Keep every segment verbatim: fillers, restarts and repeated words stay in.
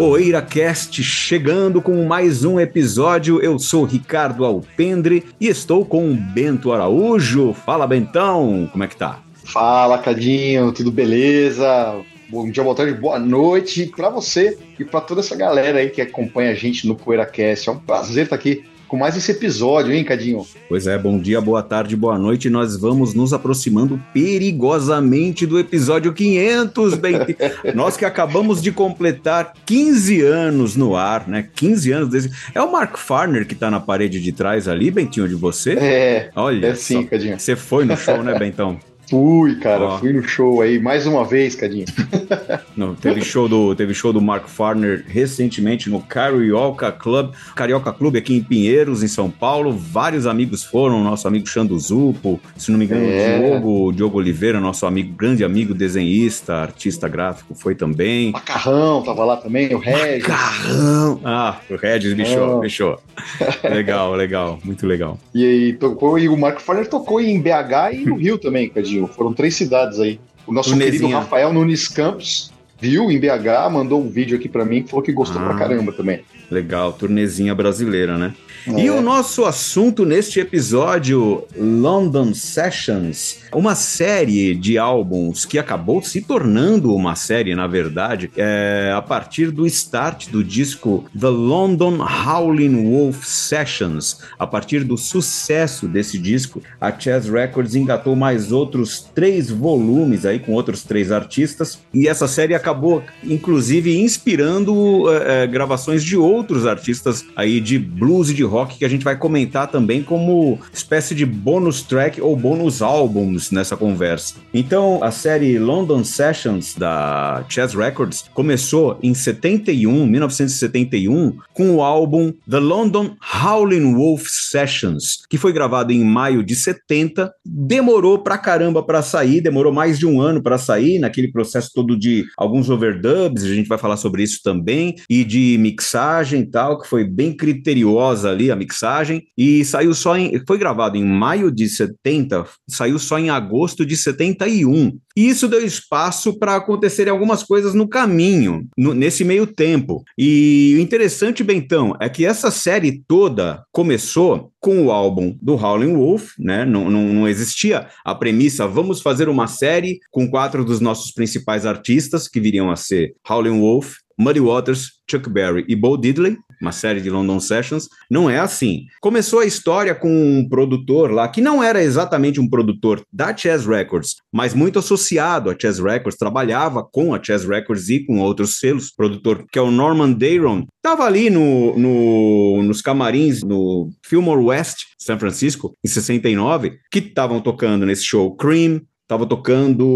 PoeiraCast chegando com mais um episódio. Eu sou Ricardo Alpendre e estou com o Bento Araújo. Fala, Bentão, como é que tá? Fala, Cadinho, tudo beleza? Bom dia, boa tarde, boa noite para você e para toda essa galera aí que acompanha a gente no PoeiraCast. É um prazer estar aqui com mais esse episódio, hein, Cadinho? Pois é, bom dia, boa tarde, boa noite. Nós vamos nos aproximando perigosamente do episódio quinhentos, Bento. Nós que acabamos de completar quinze anos no ar, né? quinze anos desse... É o Mark Farner que tá na parede de trás ali, Bentinho, de você? É, olha é sim, só. Cadinho. Você foi no show, né, Bentão? Fui, cara, oh. fui no show aí, mais uma vez, Cadinho. Não, teve show do, teve show do Mark Farner recentemente no Carioca Club, Carioca Club aqui em Pinheiros, em São Paulo. Vários amigos foram, nosso amigo Xando Zupo, se não me engano, é. o Diogo, Diogo Oliveira, nosso amigo, grande amigo, desenhista, artista gráfico, foi também. Macarrão tava lá também, o Regis. Macarrão! Ah, o Regis bichou, bichou. Legal, legal, muito legal. E aí, tocou, e o Mark Farner tocou em B H e no Rio também, Cadinho. Foram três cidades aí. O nosso Turnezinha. querido Rafael Nunes Campos viu em B H, mandou um vídeo aqui pra mim, falou que gostou ah, pra caramba também. Legal, turnezinha brasileira, né? É. E o nosso assunto neste episódio, London Sessions, uma série de álbuns que acabou se tornando uma série, na verdade, é, a partir do start do disco The London Howlin' Wolf Sessions. A partir do sucesso desse disco, a Chess Records engatou mais outros três volumes aí com outros três artistas, e essa série acabou, inclusive, inspirando é, gravações de outros artistas aí de blues e de rock que a gente vai comentar também como espécie de bônus track ou bônus álbuns nessa conversa. Então, a série London Sessions da Chess Records começou em setenta e um, mil novecentos e setenta e um, com o álbum The London Howlin' Wolf Sessions, que foi gravado em maio de setenta, demorou pra caramba pra sair, demorou mais de um ano pra sair, naquele processo todo de alguns overdubs, a gente vai falar sobre isso também, e de mixagem e tal, que foi bem criteriosa ali a mixagem, e saiu só em, foi gravado em maio de setenta, saiu só em agosto de setenta e um, e isso deu espaço para acontecerem algumas coisas no caminho, no, nesse meio tempo. E o interessante, Bentão, é que essa série toda começou com o álbum do Howlin' Wolf, né? Não, não, não existia a premissa, vamos fazer uma série com quatro dos nossos principais artistas, que viriam a ser Howlin' Wolf, Muddy Waters, Chuck Berry e Bo Diddley, uma série de London Sessions. Não é assim. Começou a história com um produtor lá, que não era exatamente um produtor da Chess Records, mas muito associado à Chess Records, trabalhava com a Chess Records e com outros selos. Produtor que é o Norman Dayron, estava ali no, no, nos camarins no Fillmore West, São Francisco, em sessenta e nove, que estavam tocando nesse show Cream, estava tocando,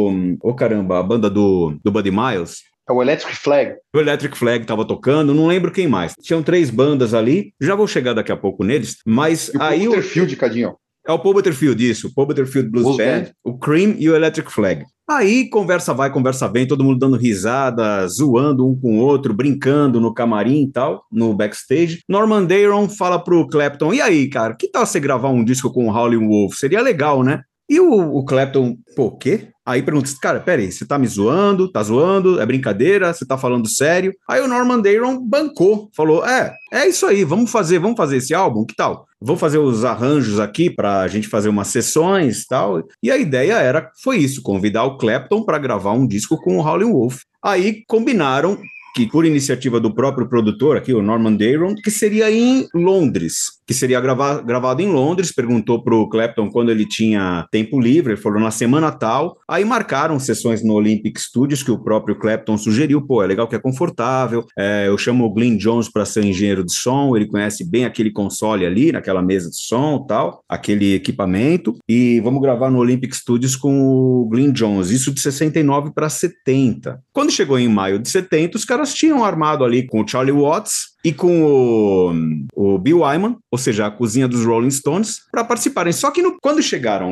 oh caramba, a banda do, do Buddy Miles, é o Electric Flag. O Electric Flag estava tocando, não lembro quem mais. Tinham três bandas ali, já vou chegar daqui a pouco neles, mas e aí... o Paul Butterfield, Cadinho. É o Paul Butterfield, isso. O Paul Butterfield Blues, Blues Band, Band, o Cream e o Electric Flag. Aí conversa vai, conversa vem, todo mundo dando risada, zoando um com o outro, brincando no camarim e tal, no backstage. Norman Dayron fala pro Clapton, e aí, cara, que tal você gravar um disco com o Howlin' Wolf? Seria legal, né? E o, o Clapton, pô, o quê? Aí pergunta, cara, peraí, você tá me zoando? Tá zoando? É brincadeira? Você tá falando sério? Aí o Norman Dayron bancou, falou, é, é isso aí, vamos fazer, vamos fazer esse álbum, que tal? Vamos fazer os arranjos aqui pra gente fazer umas sessões e tal. E a ideia era, foi isso, convidar o Clapton pra gravar um disco com o Howlin' Wolf. Aí combinaram que, por iniciativa do próprio produtor aqui, o Norman Dayron, que seria em Londres, que seria gravar, gravado em Londres, perguntou pro Clapton quando ele tinha tempo livre, ele falou na semana tal, aí marcaram sessões no Olympic Studios, que o próprio Clapton sugeriu, pô, é legal que é confortável, é, eu chamo o Glyn Johns para ser engenheiro de som, ele conhece bem aquele console ali, naquela mesa de som e tal, aquele equipamento, e vamos gravar no Olympic Studios com o Glyn Johns, isso de sessenta e nove para setenta. Quando chegou em maio de setenta, os caras tinham armado ali com o Charlie Watts e com o, o Bill Wyman, ou seja, a cozinha dos Rolling Stones, para participarem. Só que no, quando chegaram lá,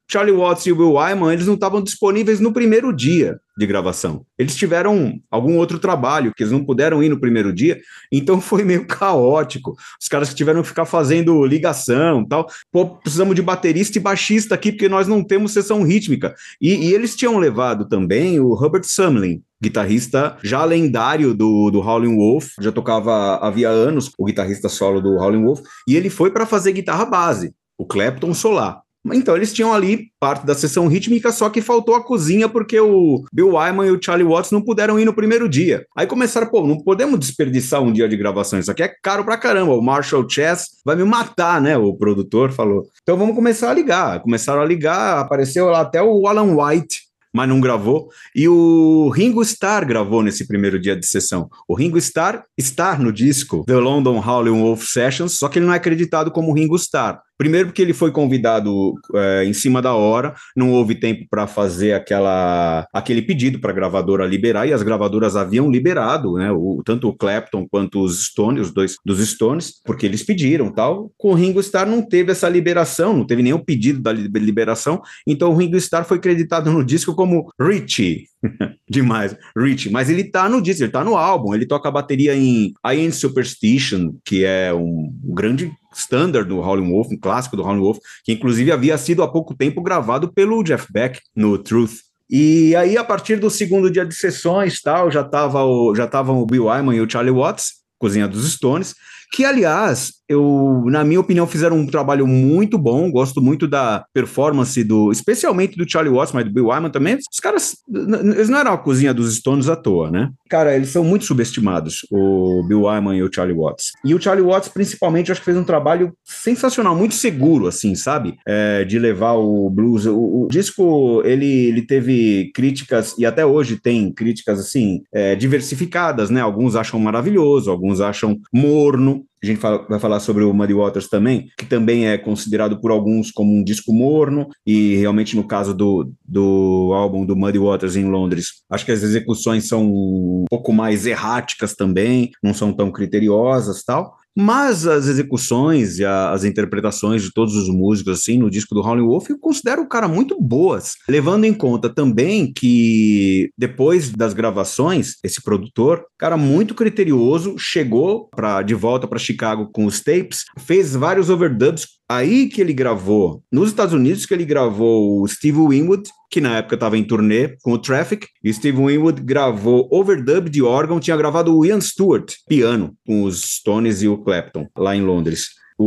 Charlie Watts e o Bill Wyman, eles não estavam disponíveis no primeiro dia de gravação. Eles tiveram algum outro trabalho que eles não puderam ir no primeiro dia, então foi meio caótico. Os caras tiveram que ficar fazendo ligação e tal. Pô, precisamos de baterista e baixista aqui, porque nós não temos sessão rítmica. E, e eles tinham levado também o Hubert Sumlin, guitarrista já lendário do, do Howlin' Wolf, já tocava havia anos, o guitarrista solo do Howlin' Wolf, e ele foi para fazer guitarra base, o Clapton Solar. Então, eles tinham ali parte da sessão rítmica, só que faltou a cozinha porque o Bill Wyman e o Charlie Watts não puderam ir no primeiro dia. Aí começaram, pô, não podemos desperdiçar um dia de gravação, isso aqui é caro pra caramba, o Marshall Chess vai me matar, né, o produtor falou. Então vamos começar a ligar. Começaram a ligar, apareceu lá até o Alan White, mas não gravou, e o Ringo Starr gravou nesse primeiro dia de sessão. O Ringo Starr está no disco The London Howlin' Wolf Sessions, só que ele não é acreditado como Ringo Starr. Primeiro porque ele foi convidado é, em cima da hora, não houve tempo para fazer aquela, aquele pedido para a gravadora liberar, e as gravadoras haviam liberado, né, o, tanto o Clapton quanto os Stones, os dois dos Stones, porque eles pediram tal. Com o Ringo Starr não teve essa liberação, não teve nenhum pedido da liberação, então o Ringo Starr foi creditado no disco como Richie. Demais, Richie, mas ele tá no disco, ele tá no álbum, ele toca a bateria em I Ain't Superstition, que é um grande standard do Howlin' Wolf, um clássico do Howlin' Wolf, que inclusive havia sido há pouco tempo gravado pelo Jeff Beck no Truth. E aí, a partir do segundo dia de sessões, tal, já tava o, já estavam o Bill Wyman e o Charlie Watts, cozinha dos Stones, que, aliás, eu, na minha opinião, fizeram um trabalho muito bom, gosto muito da performance, do, especialmente do Charlie Watts, mas do Bill Wyman também. Os caras, eles não eram a cozinha dos Stones à toa, né? Cara, eles são muito subestimados, o Bill Wyman e o Charlie Watts. E o Charlie Watts, principalmente, acho que fez um trabalho sensacional, muito seguro, assim, sabe? É, de levar o blues. O, o disco, ele, ele teve críticas, e até hoje tem críticas, assim, é, diversificadas, né? Alguns acham maravilhoso, alguns acham morno. A gente fala, vai falar sobre o Muddy Waters também, que também é considerado por alguns como um disco morno, e realmente no caso do, do álbum do Muddy Waters em Londres, acho que as execuções são um pouco mais erráticas também, não são tão criteriosas e tal. Mas as execuções e a, as interpretações de todos os músicos, assim, no disco do Howlin' Wolf, eu considero, cara, muito boas. Levando em conta também que, depois das gravações, esse produtor, cara, muito criterioso, chegou pra, de volta para Chicago com os tapes, fez vários overdubs. Aí que ele gravou, nos Estados Unidos, que ele gravou o Steve Winwood, que na época estava em turnê com o Traffic, e o Steve Winwood gravou overdub de órgão, tinha gravado o Ian Stewart, piano, com os Stones e o Clapton, lá em Londres.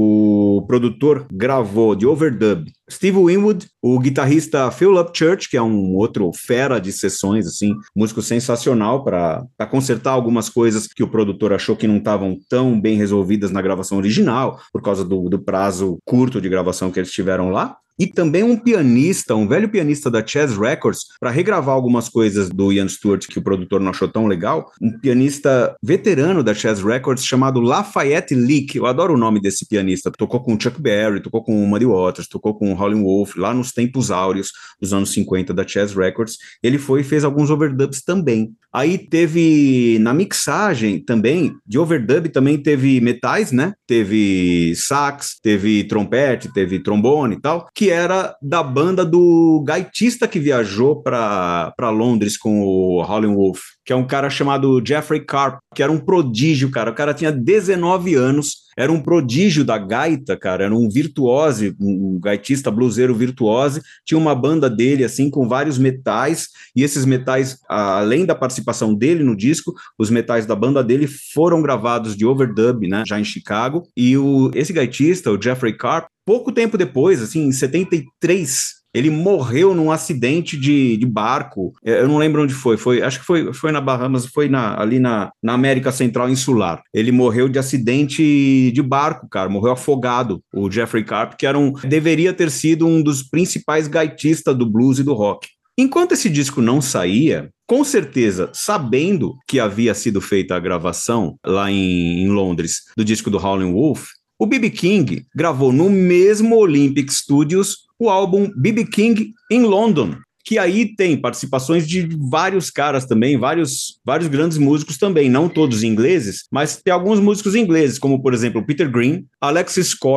O produtor gravou de overdub Steve Winwood, o guitarrista Phil Upchurch, que é um outro fera de sessões, assim, músico sensacional para consertar algumas coisas que o produtor achou que não estavam tão bem resolvidas na gravação original, por causa do, do prazo curto de gravação que eles tiveram lá. E também um pianista, um velho pianista da Chess Records, para regravar algumas coisas do Ian Stewart que o produtor não achou tão legal. Um pianista veterano da Chess Records chamado Lafayette Leak. Eu adoro o nome desse pianista. Tocou com o Chuck Berry, tocou com o Muddy Waters, tocou com o Howlin' Wolf, lá nos tempos áureos dos anos cinquenta da Chess Records. Ele foi e fez alguns overdubs também. Aí teve, na mixagem também, de overdub também teve metais, né? Teve sax, teve trompete, teve trombone e tal, que era da banda do gaitista que viajou para Londres com o Howlin' Wolf, que é um cara chamado Jeffrey Karp, que era um prodígio, cara. O cara tinha dezenove anos, era um prodígio da gaita, cara, era um virtuose, um gaitista bluseiro virtuose, tinha uma banda dele, assim, com vários metais, e esses metais, além da participação dele no disco, os metais da banda dele foram gravados de overdub, né, já em Chicago, e o, esse gaitista, o Jeffrey Karp, pouco tempo depois, assim, em setenta e três, ele morreu num acidente de, de barco. Eu não lembro onde foi. foi acho que foi, foi na Bahamas, foi na, ali na, na América Central Insular. Ele morreu de acidente de barco, cara. Morreu afogado. O Jeffrey Karp, que era um, deveria ter sido um dos principais gaitistas do blues e do rock. Enquanto esse disco não saía, com certeza, sabendo que havia sido feita a gravação lá em, em Londres do disco do Howlin' Wolf, o B B King gravou no mesmo Olympic Studios o álbum B B King in London, que aí tem participações de vários caras também, vários, vários grandes músicos também, não todos ingleses, mas tem alguns músicos ingleses, como, por exemplo, Peter Green, Alexis Corner,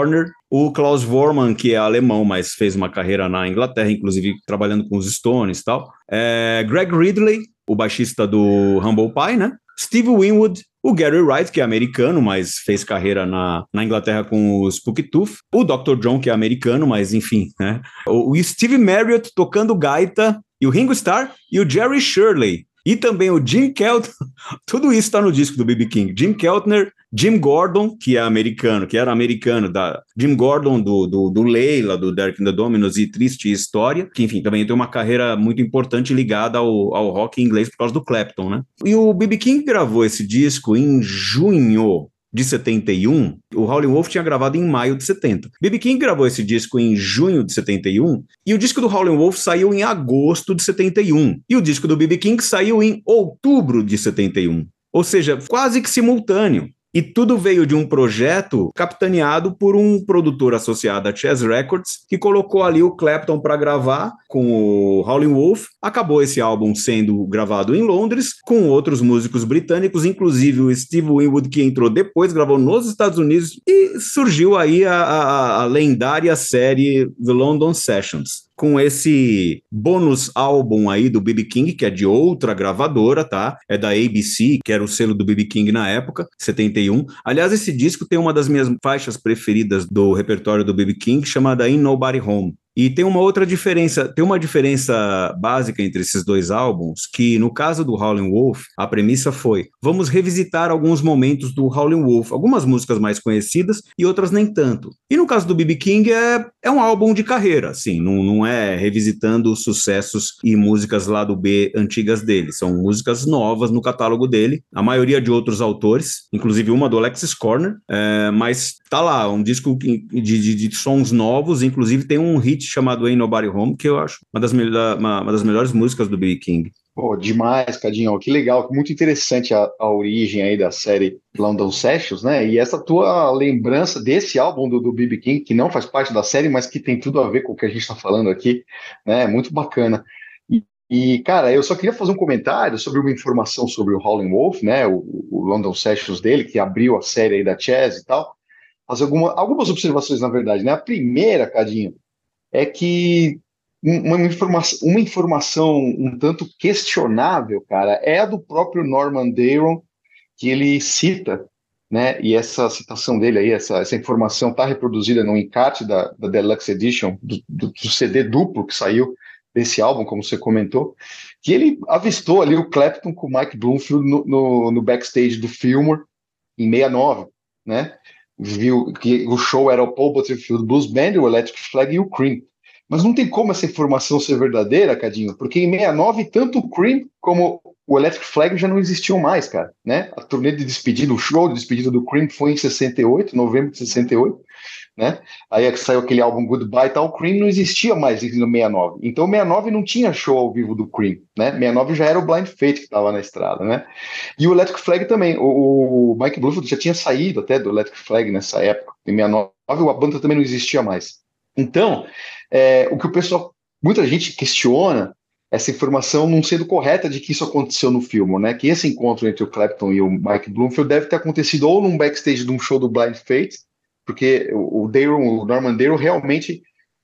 O Klaus Voormann, que é alemão, mas fez uma carreira na Inglaterra, inclusive trabalhando com os Stones e tal. É, Greg Ridley, o baixista do Humble Pie, né? Steve Winwood, o Gary Wright, que é americano, mas fez carreira na, na Inglaterra com o Spooky Tooth. O doutor John, que é americano, mas enfim, né? O, o Steve Marriott tocando gaita, e o Ringo Starr e o Jerry Shirley. E também o Jim Keltner, tudo isso está no disco do B B King. Jim Keltner, Jim Gordon, que é americano, que era americano, da Jim Gordon do, do, do Leila, do Derek and the Dominos e Triste História, que enfim, também tem uma carreira muito importante ligada ao, ao rock inglês por causa do Clapton, né? E o B B King gravou esse disco em junho de setenta e um, o Howlin' Wolf tinha gravado em maio de setenta. B B King gravou esse disco em junho de setenta e um, e o disco do Howlin' Wolf saiu em agosto de setenta e um, e o disco do B B King saiu em outubro de setenta e um, ou seja, quase que simultâneo. E tudo veio de um projeto capitaneado por um produtor associado à Chess Records, que colocou ali o Clapton para gravar com o Howlin' Wolf. Acabou esse álbum sendo gravado em Londres, com outros músicos britânicos, inclusive o Steve Winwood, que entrou depois, gravou nos Estados Unidos, e surgiu aí a, a, a lendária série The London Sessions, com esse bônus álbum aí do B B King, que é de outra gravadora, tá? É da A B C, que era o selo do B B King na época, setenta e um. Aliás, esse disco tem uma das minhas faixas preferidas do repertório do B B King, chamada Ain't Nobody Home. E tem uma outra diferença, tem uma diferença básica entre esses dois álbuns, que no caso do Howlin' Wolf, a premissa foi, vamos revisitar alguns momentos do Howlin' Wolf, algumas músicas mais conhecidas e outras nem tanto. E no caso do B B King é, é um álbum de carreira, assim, não, não é revisitando sucessos e músicas lá do B antigas dele, são músicas novas no catálogo dele, a maioria de outros autores, inclusive uma do Alexis Korner, é, mas tá lá, um disco de, de, de sons novos, inclusive tem um hit chamado Ain't Nobody Home, que eu acho uma das, uma, uma das melhores músicas do B B King. Pô, demais, Cadinho, que legal, muito interessante a, a origem aí da série London Sessions, né, e essa tua lembrança desse álbum do, do B B King, que não faz parte da série, mas que tem tudo a ver com o que a gente está falando aqui, né, muito bacana. E, e, cara, eu só queria fazer um comentário sobre uma informação sobre o Howlin' Wolf, né, o, o London Sessions dele, que abriu a série aí da Chess e tal, fazer alguma, algumas observações, na verdade, né, a primeira, Cadinho, é que uma informação, uma informação um tanto questionável, cara, é a do próprio Norman Dayron, que ele cita, né, e essa citação dele aí, essa, essa informação está reproduzida no encarte da, da Deluxe Edition, do, do, do C D duplo que saiu desse álbum, como você comentou, que ele avistou ali o Clapton com o Mike Bloomfield no, no, no backstage do Fillmore, em sessenta e nove, né, viu que o show era o Paul Butterfield Blues Band, o Electric Flag e o Cream. Mas não tem como essa informação ser verdadeira, Cadinho, porque em sessenta e nove tanto o Cream como o Electric Flag já não existiam mais, cara, né? A turnê de despedida, o show de despedida do Cream foi em sessenta e oito, novembro de sessenta e oito, né? Aí é que saiu aquele álbum Goodbye e tal, o Cream não existia mais no sessenta e nove. Então sessenta e nove não tinha show ao vivo do Cream, né? sessenta e nove já era o Blind Fate que estava na estrada, né? E o Electric Flag também, o, o Mike Bloomfield já tinha saído até do Electric Flag nessa época, em sessenta e nove, a banda também não existia mais. Então, é, o que o pessoal, muita gente questiona essa informação não sendo correta de que isso aconteceu no filme, né? Que esse encontro entre o Clapton e o Mike Bloomfield deve ter acontecido ou num backstage de um show do Blind Fate, porque o, o, Dayron, o Norman Dayron realmente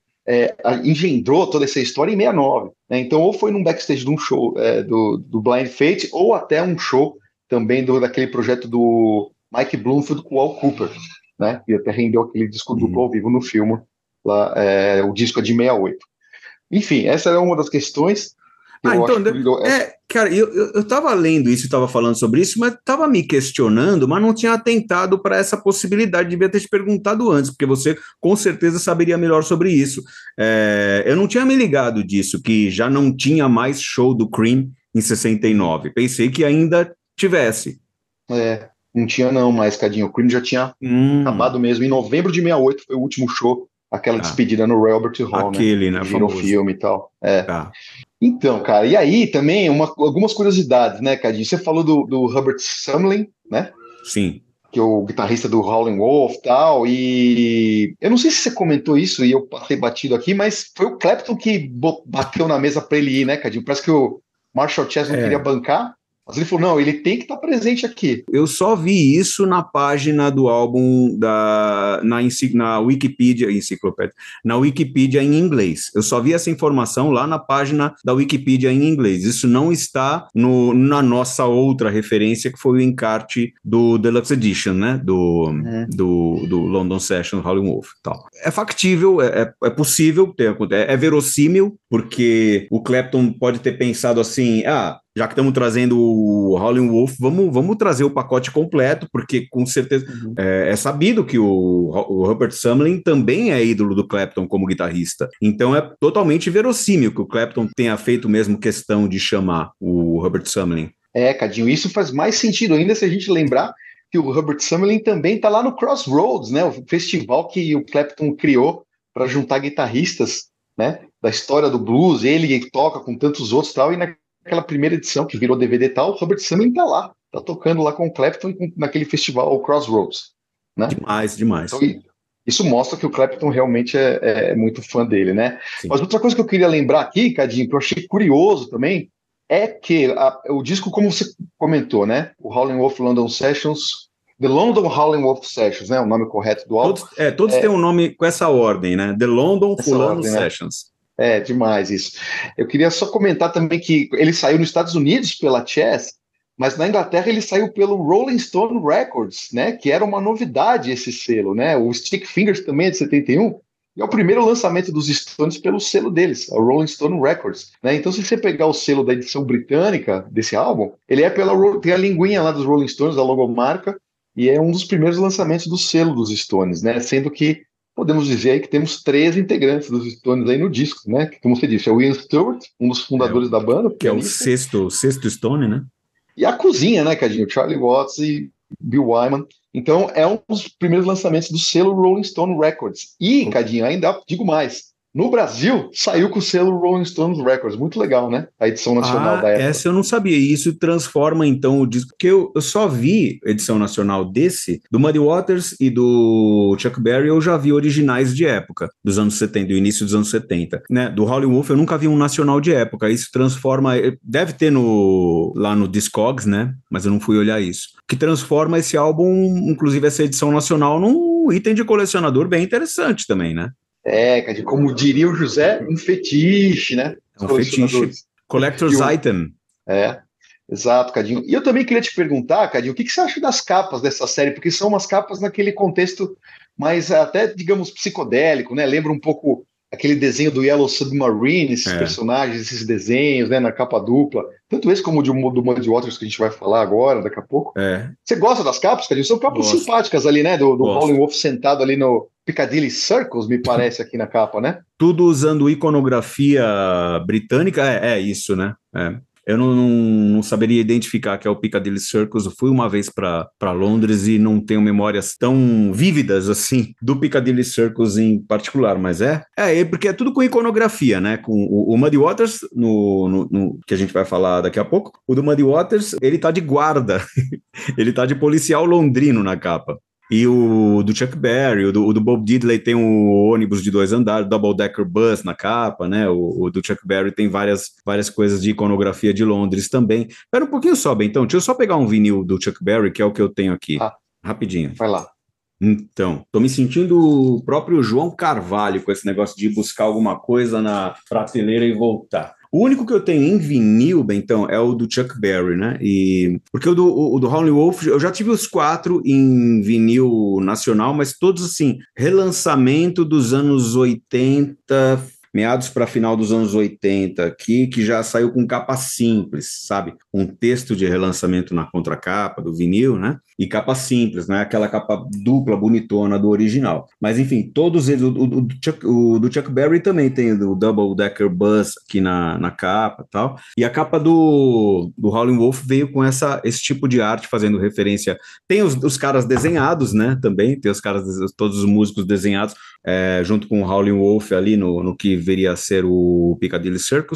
é, engendrou toda essa história em sessenta e nove, né? Então, ou foi num backstage de um show é, do, do Blind Fate, ou até um show também do, daquele projeto do Mike Bloomfield com o Al Cooper, né? E até rendeu aquele disco duplo ao vivo no filme. Lá, é, o disco é de sessenta e oito. Enfim, essa é uma das questões. Que ah, eu então, acho que eu, é, cara, eu, eu, eu tava lendo isso e tava falando sobre isso, mas tava me questionando, mas não tinha atentado para essa possibilidade, devia ter te perguntado antes, porque você com certeza saberia melhor sobre isso. É, eu não tinha me ligado disso, que já não tinha mais show do Cream em sessenta e nove. Pensei que ainda tivesse. É, não tinha não mais, Cadinho. O Cream já tinha hum. acabado mesmo. Em novembro de sessenta e oito foi o último show, aquela ah, despedida no Royal Albert Hall, aquele, né? né? Virou famoso. filme e tal. É. Tá. Então, cara, e aí também uma, algumas curiosidades, né, Cadinho? Você falou do, do Hubert Sumlin, né? Sim. Que é o guitarrista do Howlin' Wolf e tal, e eu não sei se você comentou isso e eu passei batido aqui, mas foi o Clapton que bateu na mesa para ele ir, né, Cadinho? Parece que o Marshall Chess não é. queria bancar. Mas ele falou, não, ele tem que estar presente aqui. Eu só vi isso na página do álbum da, na, na Wikipedia, enciclopédia, na Wikipedia em inglês. Eu só vi essa informação lá na página da Wikipedia em inglês. Isso não está no, na nossa outra referência, que foi o encarte do Deluxe Edition, né? Do, uhum. do, do London Session, Howlin' Wolf e tal. É factível, é, é possível ter, é, é verossímil, porque o Clapton pode ter pensado assim, ah, já que estamos trazendo o Howlin' Wolf, vamos, vamos trazer o pacote completo, porque com certeza uhum. é, é sabido que o, o Rupert Sumlin também é ídolo do Clapton como guitarrista. Então é totalmente verossímil que o Clapton tenha feito mesmo questão de chamar o Rupert Sumlin. É, Cadinho, isso faz mais sentido ainda se a gente lembrar que o Rupert Sumlin também está lá no Crossroads, né? O festival que o Clapton criou para juntar guitarristas, né? Da história do blues, ele toca com tantos outros e tal, e na aquela primeira edição que virou D V D e tal, o Robert Sumlin tá lá, tá tocando lá com o Clapton naquele festival, o Crossroads, né? Demais, demais. Então, isso mostra que o Clapton realmente é, é muito fã dele, né? Sim. Mas outra coisa que eu queria lembrar aqui, Cadinho, que eu achei curioso também, é que a, o disco, como você comentou, né? O Howlin' Wolf London Sessions, The London Howlin' Wolf Sessions, né? O nome correto do álbum. Todos, é, todos é, têm um nome com essa ordem, né? The London Fulano ordem, Sessions. Né? É, demais isso. Eu queria só comentar também que ele saiu nos Estados Unidos pela Chess, mas na Inglaterra ele saiu pelo Rolling Stone Records, né? Que era uma novidade esse selo, né? O Stick Fingers também é de setenta e um, e é o primeiro lançamento dos Stones pelo selo deles, a Rolling Stone Records, né? Então, se você pegar o selo da edição britânica desse álbum, ele é pela tem a linguinha lá dos Rolling Stones, a logomarca, e é um dos primeiros lançamentos do selo dos Stones, né? Sendo que podemos dizer aí que temos três integrantes dos Stones aí no disco, né? Que, como você disse, é o Ian Stewart, um dos fundadores é, da banda. Que pianista. É o sexto, sexto Stone, né? E a cozinha, né, Cadinho? Charlie Watts e Bill Wyman. Então, é um dos primeiros lançamentos do selo Rolling Stone Records. E, Cadinho, ainda digo mais, no Brasil, saiu com o selo Rolling Stone Records. Muito legal, né? A edição nacional ah, da época. Essa eu não sabia. E isso transforma, então, o disco. Porque eu, eu só vi edição nacional desse, do Muddy Waters e do Chuck Berry, eu já vi originais de época, dos anos setenta, do início dos anos setenta. Né? Do Howlin' Wolf, eu nunca vi um nacional de época. Isso transforma. Deve ter no, lá no Discogs, né? Mas eu não fui olhar isso. Que transforma esse álbum, inclusive essa edição nacional, num item de colecionador bem interessante também, né? É, como diria o José, um fetiche, né? É um fetiche. Collector's o, item. É, exato, Cadinho. E eu também queria te perguntar, Cadinho, o que, que você acha das capas dessa série? Porque são umas capas naquele contexto mais até, digamos, psicodélico, né? Lembra um pouco aquele desenho do Yellow Submarine, esses é. personagens, esses desenhos, né, na capa dupla. Tanto esse como o do, do Muddy Waters, que a gente vai falar agora, daqui a pouco. É. Você gosta das capas, Cadinho? São capas Gosto. simpáticas ali, né? Do, do Howlin' Wolf sentado ali no Piccadilly Circus, me parece, aqui na capa, né? Tudo usando iconografia britânica, é, é isso, né? É. Eu não, não, não saberia identificar que é o Piccadilly Circus. Eu fui uma vez para Londres e não tenho memórias tão vívidas assim do Piccadilly Circus em particular, mas é, é porque é tudo com iconografia, né? Com o, o Muddy Waters, no, no, no, que a gente vai falar daqui a pouco, o do Muddy Waters, ele tá de guarda, ele tá de policial londrino na capa. E o do Chuck Berry, o do, o do Bob Diddley tem um ônibus de dois andares, Double Decker Bus na capa, né? O, o do Chuck Berry tem várias, várias coisas de iconografia de Londres também. Espera um pouquinho só, bem, então, deixa eu só pegar um vinil do Chuck Berry, que é o que eu tenho aqui. Ah, rapidinho. Vai lá. Então, tô me sentindo o próprio João Carvalho com esse negócio de ir buscar alguma coisa na prateleira e voltar. O único que eu tenho em vinil, então, é o do Chuck Berry, né? E, porque o do, o, o do Howlin' Wolf, eu já tive os quatro em vinil nacional, mas todos, assim, relançamento dos anos oitenta, meados para final dos anos oitenta aqui, que já saiu com capa simples, sabe? Um texto de relançamento na contracapa do vinil, né? E capa simples, não é aquela capa dupla, bonitona do original. Mas, enfim, todos eles, o, o, o, Chuck, o do Chuck Berry também tem o Double Decker Bus aqui na, na capa e tal. E a capa do, do Howlin' Wolf veio com essa, esse tipo de arte, fazendo referência. Tem os, os caras desenhados, né? Também, tem os caras, todos os músicos desenhados, é, junto com o Howlin' Wolf ali no, no que viria a ser o Piccadilly Circus.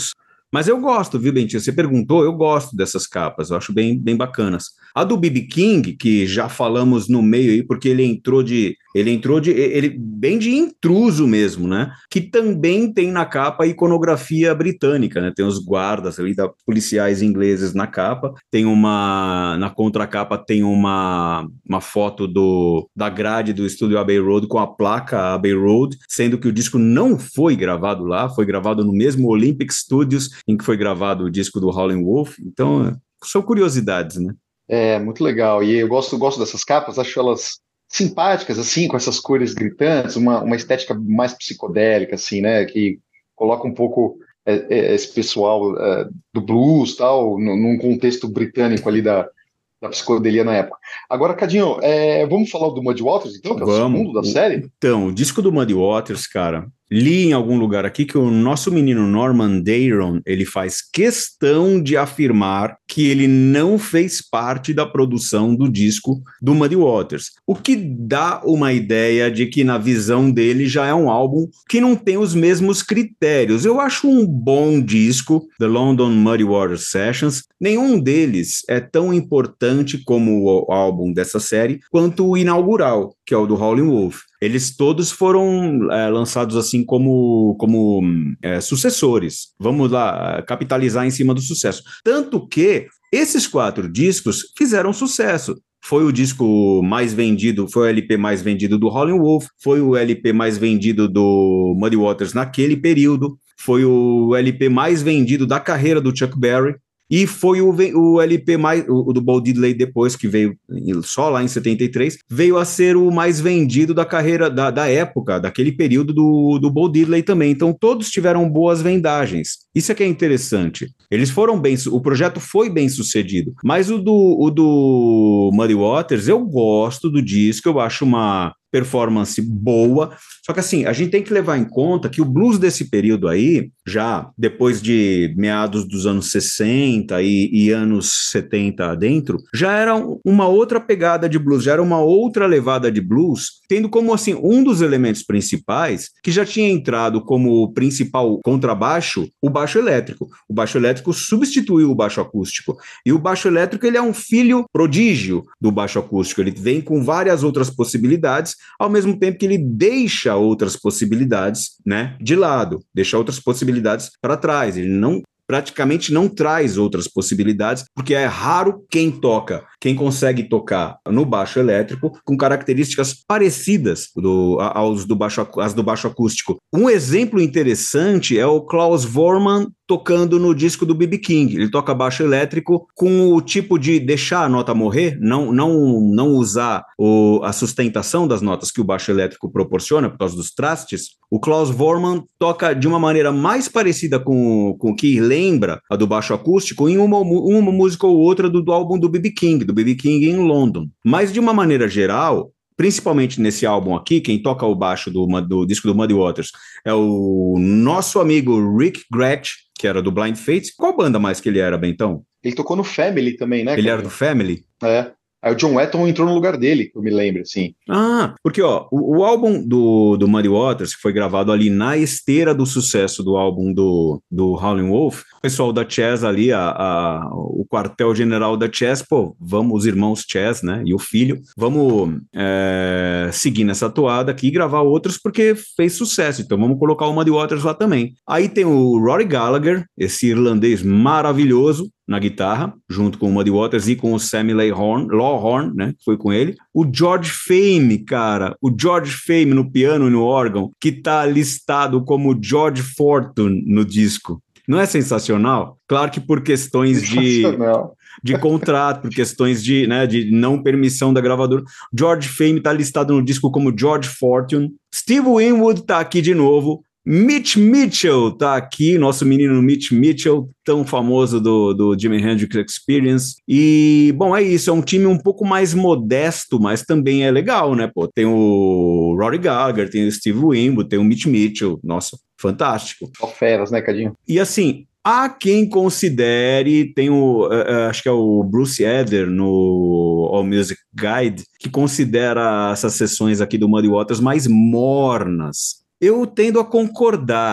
Mas eu gosto, viu, Bentinho? Você perguntou, eu gosto dessas capas, eu acho bem, bem bacanas. A do B B King, que já falamos no meio aí, porque ele entrou de. Ele entrou de. Ele bem de intruso mesmo, né? Que também tem na capa a iconografia britânica, né? Tem os guardas ali, da, policiais ingleses na capa. Tem uma. Na contracapa tem uma, uma foto do, da grade do estúdio Abbey Road com a placa Abbey Road, sendo que o disco não foi gravado lá, foi gravado no mesmo Olympic Studios em que foi gravado o disco do Howlin' Wolf. Então, são curiosidades, né? É, muito legal. E eu gosto, gosto dessas capas, acho elas simpáticas, assim, com essas cores gritantes, uma, uma estética mais psicodélica, assim, né? Que coloca um pouco é, é, esse pessoal é, do blues, tal, num num contexto britânico ali da, da psicodelia na época. Agora, Cadinho, é, vamos falar do Muddy Waters, então, que é o Vamos. segundo da O- série? Então, o disco do Muddy Waters, cara, li em algum lugar aqui que o nosso menino Norman Dayron, ele faz questão de afirmar que ele não fez parte da produção do disco do Muddy Waters, o que dá uma ideia de que na visão dele já é um álbum que não tem os mesmos critérios. Eu acho um bom disco, The London Muddy Waters Sessions. Nenhum deles é tão importante como o álbum dessa série quanto o inaugural, que é o do Howlin' Wolf. Eles todos foram é, lançados assim como, como é, sucessores. Vamos lá, capitalizar em cima do sucesso. Tanto que esses quatro discos fizeram sucesso. Foi o disco mais vendido, foi o L P mais vendido do Howlin' Wolf, foi o L P mais vendido do Muddy Waters naquele período, foi o L P mais vendido da carreira do Chuck Berry. E foi o, o L P mais, o, o do Bo Diddley depois, que veio só lá em setenta e três, veio a ser o mais vendido da carreira, da, da época, daquele período do, do Bo Diddley também. Então todos tiveram boas vendagens. Isso é que é interessante. Eles foram bem, o projeto foi bem sucedido. Mas o do, o do Muddy Waters, eu gosto do disco, eu acho uma performance boa, só que assim, a gente tem que levar em conta que o blues desse período aí, já depois de meados dos anos sessenta e, e anos setenta adentro, já era uma outra pegada de blues, já era uma outra levada de blues, tendo como assim, um dos elementos principais, que já tinha entrado como principal contrabaixo, o baixo elétrico. O baixo elétrico substituiu o baixo acústico, e o baixo elétrico ele é um filho prodígio do baixo acústico, ele vem com várias outras possibilidades, ao mesmo tempo que ele deixa outras possibilidades, né, de lado, deixa outras possibilidades para trás. Ele não praticamente não traz outras possibilidades, porque é raro quem toca, quem consegue tocar no baixo elétrico com características parecidas do, aos do baixo, às do baixo acústico. Um exemplo interessante é o Klaus Voormann tocando no disco do B B King. Ele toca baixo elétrico com o tipo de deixar a nota morrer, não, não, não usar o, a sustentação das notas que o baixo elétrico proporciona por causa dos trastes. O Klaus Voormann toca de uma maneira mais parecida com o que lembra a do baixo acústico em uma, uma música ou outra do, do álbum do B B King, do B B King em London. Mas de uma maneira geral, principalmente nesse álbum aqui, quem toca o baixo do, do disco do Muddy Waters é o nosso amigo Rick Gretsch, que era do Blind Faith. Qual banda mais que ele era, Bentão? Ele tocou no Family também, né? Ele Cara? era do Family? É. Aí o John Wetton entrou no lugar dele, que eu me lembro, assim. Ah, porque ó, o, o álbum do, do Muddy Waters, que foi gravado ali na esteira do sucesso do álbum do, do Howlin' Wolf, o pessoal da Chess ali, a, a, o quartel-general da Chess, pô, vamos, os irmãos Chess, né, e o filho, vamos é, seguir nessa toada aqui e gravar outros porque fez sucesso, então vamos colocar o Muddy Waters lá também. Aí tem o Rory Gallagher, esse irlandês maravilhoso, na guitarra, junto com o Muddy Waters e com o Sammy Lawhorn, Lawhorn, né, que foi com ele. O George Fame, cara, o George Fame no piano e no órgão, que tá listado como George Fortune no disco. Não é sensacional? Claro que por questões de, de contrato, por questões de, né, de não permissão da gravadora. George Fame tá listado no disco como George Fortune. Steve Winwood tá aqui de novo. Mitch Mitchell tá aqui, nosso menino Mitch Mitchell, tão famoso do, do Jimi Hendrix Experience. E, bom, é isso, é um time um pouco mais modesto, mas também é legal, né? Pô, tem o Rory Gallagher, tem o Steve Winwood, tem o Mitch Mitchell, nossa, fantástico. Só feras, né, Cadinho? E assim, há quem considere, tem o, uh, acho que é o Bruce Eder no All Music Guide, que considera essas sessões aqui do Muddy Waters mais mornas. Eu tendo a concordar,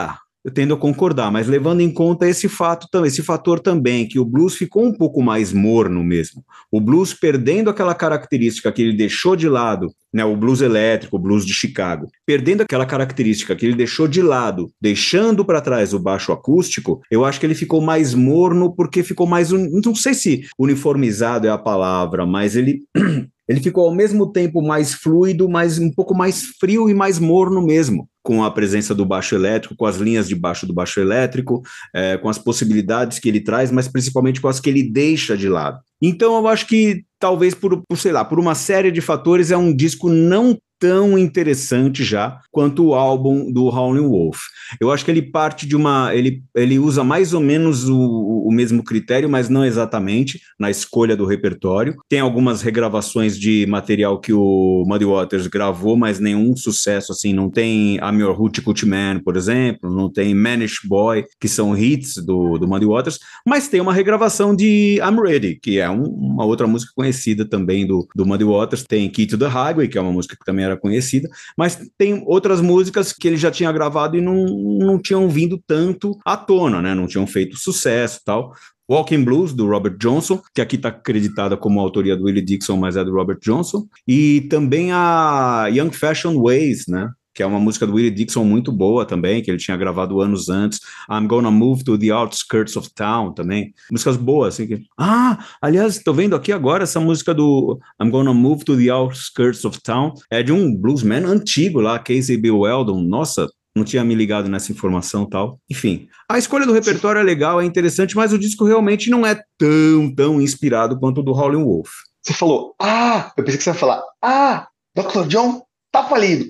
eu tendo a concordar, mas levando em conta esse fato, esse fator também, que o blues ficou um pouco mais morno mesmo. O blues perdendo aquela característica que ele deixou de lado, né, o blues elétrico, o blues de Chicago, perdendo aquela característica que ele deixou de lado, deixando para trás o baixo acústico, eu acho que ele ficou mais morno porque ficou mais, não sei se uniformizado é a palavra, mas ele... Ele ficou ao mesmo tempo mais fluido, mas um pouco mais frio e mais morno mesmo, com a presença do baixo elétrico, com as linhas de baixo do baixo elétrico, é, com as possibilidades que ele traz, mas principalmente com as que ele deixa de lado. Então eu acho que talvez por, por sei lá, por uma série de fatores é um disco não tão interessante já quanto o álbum do Howlin' Wolf. Eu acho que ele parte de uma... Ele, ele usa mais ou menos o, o mesmo critério, mas não exatamente, na escolha do repertório. Tem algumas regravações de material que o Muddy Waters gravou, mas nenhum sucesso, assim, não tem I'm Your Hoochie Coochie Man, por exemplo, não tem Manish Boy, que são hits do, do Muddy Waters, mas tem uma regravação de I'm Ready, que é um, uma outra música conhecida também do, do Muddy Waters. Tem Key to the Highway, que é uma música que também era conhecida, mas tem outras músicas que ele já tinha gravado e não, não tinham vindo tanto à tona, né? Não tinham feito sucesso e tal. Walking Blues, do Robert Johnson, que aqui está acreditada como autoria do Willie Dixon, mas é do Robert Johnson, e também a Young Fashioned Ways, né? Que é uma música do Willie Dixon muito boa também, que ele tinha gravado anos antes. I'm Gonna Move to the Outskirts of Town também. Músicas boas, assim. Que... Ah, aliás, tô vendo aqui agora essa música do I'm Gonna Move to the Outskirts of Town. É de um bluesman antigo lá, Casey Bill Weldon. Nossa, não tinha me ligado nessa informação e tal. Enfim, a escolha do repertório é legal, é interessante, mas o disco realmente não é tão, tão inspirado quanto o do Howlin' Wolf. Você falou, ah, eu pensei que você ia falar, ah, doutor John tá falido.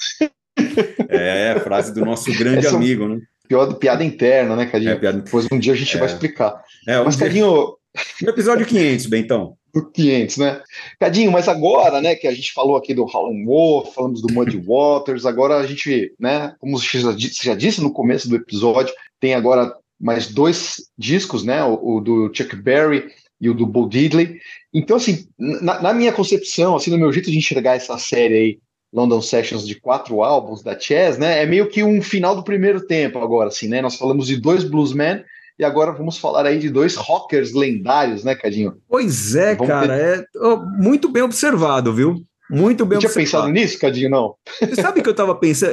É, a frase do nosso grande Essa amigo, né? Pior do piada interna, né, Cadinho? É, piada... Depois um dia a gente é. vai explicar. É, um mas, dia... Cadinho... No episódio quinhentos, Bentão. Do quinhentos, né? Cadinho, mas agora, né, que a gente falou aqui do Howlin' Wolf, falamos do Muddy Waters, agora a gente, né, como você já, você já disse no começo do episódio, tem agora mais dois discos, né, o, o do Chuck Berry e o do Bo Diddley. Então, assim, na, na minha concepção, assim, no meu jeito de enxergar essa série aí, London Sessions de quatro álbuns da Chess, né? É meio que um final do primeiro tempo agora, assim, né? Nós falamos de dois bluesmen e agora vamos falar aí de dois rockers lendários, né, Cadinho? Pois é, vamos cara, ter... é oh, muito bem observado, viu? Muito bem Você observado. tinha pensado nisso, Cadinho, não? Você sabe que eu tava pensando?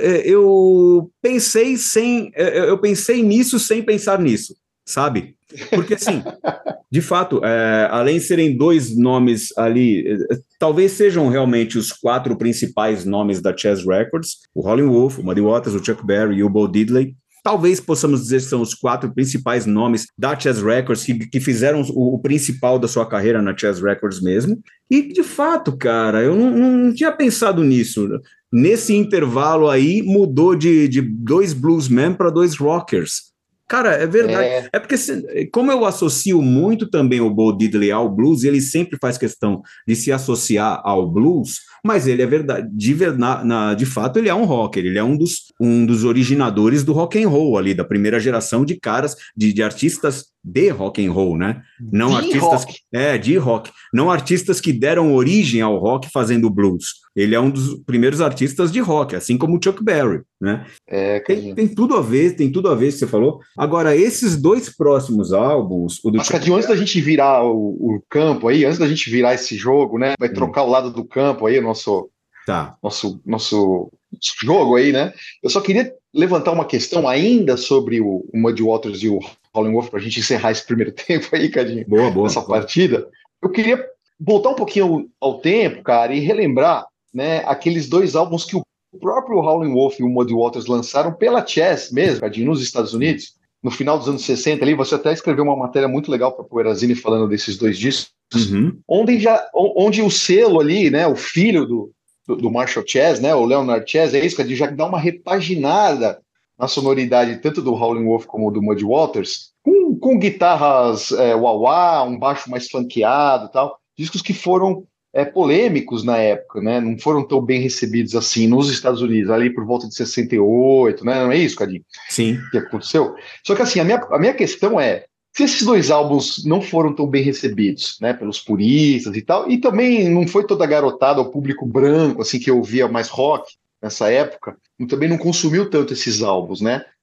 Eu pensei sem... Eu pensei nisso sem pensar nisso, sabe? Porque, assim, de fato, é, além de serem dois nomes ali, é, talvez sejam realmente os quatro principais nomes da Chess Records, o Howlin' Wolf, o Muddy Waters, o Chuck Berry e o Bo Diddley. Talvez possamos dizer que são os quatro principais nomes da Chess Records que, que fizeram o, o principal da sua carreira na Chess Records mesmo. E, de fato, cara, eu não, não tinha pensado nisso. Nesse intervalo aí, mudou de, de dois bluesmen para dois rockers. Cara, é verdade. É, é porque, se, como eu associo muito também o Bo Diddley ao blues, ele sempre faz questão de se associar ao blues, mas ele é verdade, de, na, na, de fato, ele é um rocker, ele é um dos, um dos originadores do rock and roll ali, da primeira geração de caras, de, de artistas de rock and roll, né? Não de artistas... rock. É, de rock. Não artistas que deram origem ao rock fazendo blues. Ele é um dos primeiros artistas de rock, assim como o Chuck Berry, né? É, tem, tem tudo a ver, tem tudo a ver, que você falou. Agora, esses dois próximos álbuns... O do Mas, Cadinho, antes da gente virar o, o campo aí, antes da gente virar esse jogo, né? Vai trocar hum. o lado do campo aí, o nosso, tá. nosso, nosso jogo aí, né? Eu só queria levantar uma questão ainda sobre o, o Muddy Waters e o Howlin' Wolf, para a gente encerrar esse primeiro tempo aí, Cadinho, boa, boa, nessa boa. partida. Eu queria voltar um pouquinho ao, ao tempo, cara, e relembrar, né, aqueles dois álbuns que o próprio Howlin' Wolf e o Muddy Waters lançaram pela Chess mesmo, Cadinho, nos Estados Unidos, no final dos anos sessenta ali. Você até escreveu uma matéria muito legal para o Poeirazine falando desses dois discos, uhum. onde, já, onde o selo ali, né, o filho do, do, do Marshall Chess, né, o Leonard Chess, é isso, Cadinho, já dá uma repaginada na sonoridade tanto do Howlin' Wolf como do Muddy Waters, com, com guitarras é, wah-wah, um baixo mais funkeado e tal, discos que foram é, polêmicos na época, né, não foram tão bem recebidos assim nos Estados Unidos, ali por volta de sessenta e oito, né, não é isso, Cadinho? Sim. Que aconteceu? Só que assim, a minha, a minha questão é, se esses dois álbuns não foram tão bem recebidos, né, pelos puristas e tal, e também não foi toda garotada ao público branco, assim, que ouvia mais rock nessa época, também não consumiu tanto esses álbuns, né?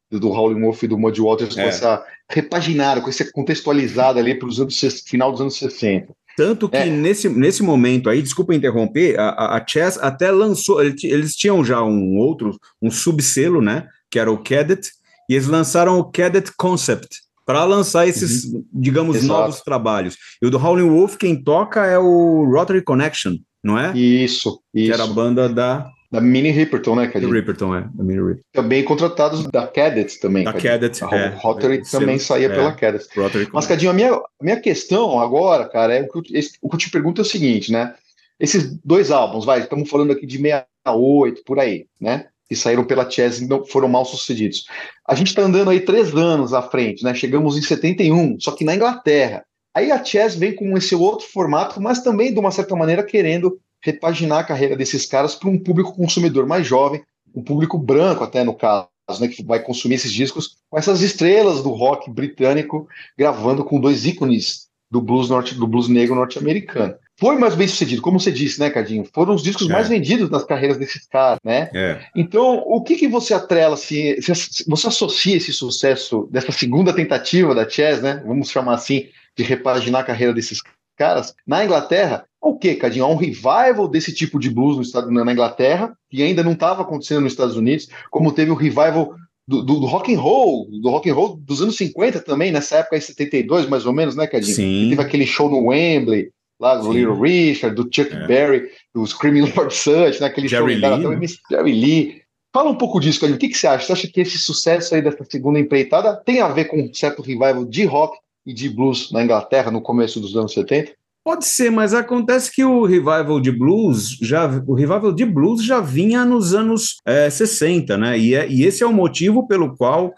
do, do Howlin' Wolf e do Muddy Waters é. com essa repaginada, com essa contextualizada ali para os anos final dos anos sessenta. Tanto que é. nesse, nesse momento aí, desculpa interromper, a, a Chess até lançou, eles tinham já um outro, um subselo, né, que era o Cadet, e eles lançaram o Cadet Concept para lançar esses, uhum. digamos, Exato. novos trabalhos. E o do Howlin' Wolf, quem toca é o Rotary Connection, não é? Isso, isso. Que era a banda da... Da Minnie Riperton, né, Cadinho? Riperton, é. Da Minnie Riperton. Também contratados da Cadet também, Da Cadet, a é. Rotary é, também saía é, pela Cadet. Mas, Cadinho, a minha, a minha questão agora, cara, é o que, eu, esse, o que eu te pergunto é o seguinte, né? Esses dois álbuns, vai, estamos falando aqui de sessenta e oito, por aí, né? Que saíram pela Chess e não foram mal sucedidos. A gente está andando aí três anos à frente, né? Chegamos em setenta e um, só que na Inglaterra. Aí a Chess vem com esse outro formato, mas também, de uma certa maneira, querendo repaginar a carreira desses caras para um público consumidor mais jovem, um público branco até no caso, né, que vai consumir esses discos com essas estrelas do rock britânico gravando com dois ícones do blues, norte, do blues negro norte-americano. Foi mais bem sucedido, como você disse, né, Cadinho? Foram os discos é. mais vendidos nas carreiras desses caras, né? É. Então, o que, que você atrela, assim, você associa esse sucesso dessa segunda tentativa da Chess, né? Vamos chamar assim, de repaginar a carreira desses caras, na Inglaterra, o que, Cadinho? Há um revival desse tipo de blues no estado, na Inglaterra, que ainda não estava acontecendo nos Estados Unidos, como teve o revival do, do, do rock and roll, do rock and roll dos anos cinquenta também, nessa época em setenta e dois, mais ou menos, né, Cadinho? Sim. E teve aquele show no Wembley, lá do Sim. Little Richard, do Chuck é. Berry, do Screaming Lord Sutton, né, aquele Jerry show Lee, até o Jerry Lee. Fala um pouco disso, Cadinho. O que, que você acha? Você acha que esse sucesso aí dessa segunda empreitada tem a ver com um certo revival de rock e de blues na Inglaterra no começo dos anos setenta? Pode ser, mas acontece que o revival de blues já, o revival de blues já vinha nos anos é, sessenta, né? E, é, e esse é o motivo pelo qual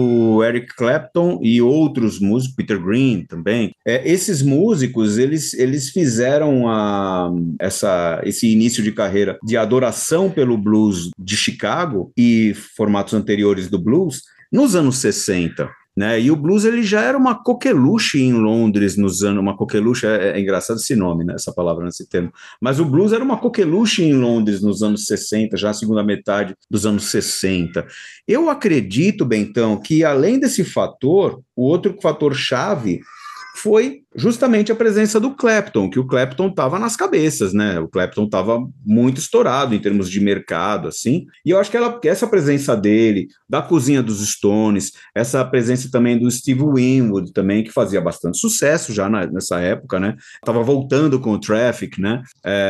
o Eric Clapton e outros músicos, Peter Green também, é, esses músicos eles, eles fizeram a, essa, esse início de carreira de adoração pelo blues de Chicago e formatos anteriores do blues nos anos sessenta. Né? E o blues ele já era uma coqueluche em Londres nos anos... Uma coqueluche, é, é engraçado esse nome, né? Essa palavra, nesse termo. Mas o blues era uma coqueluche em Londres nos anos sessenta, já na segunda metade dos anos sessenta. Eu acredito, Bentão, que além desse fator, o outro fator chave foi justamente a presença do Clapton, que o Clapton estava nas cabeças, né? O Clapton estava muito estourado em termos de mercado, assim, e eu acho que ela, essa presença dele, da cozinha dos Stones, essa presença também do Steve Winwood também, que fazia bastante sucesso já na, nessa época, né? Tava voltando com o Traffic, né?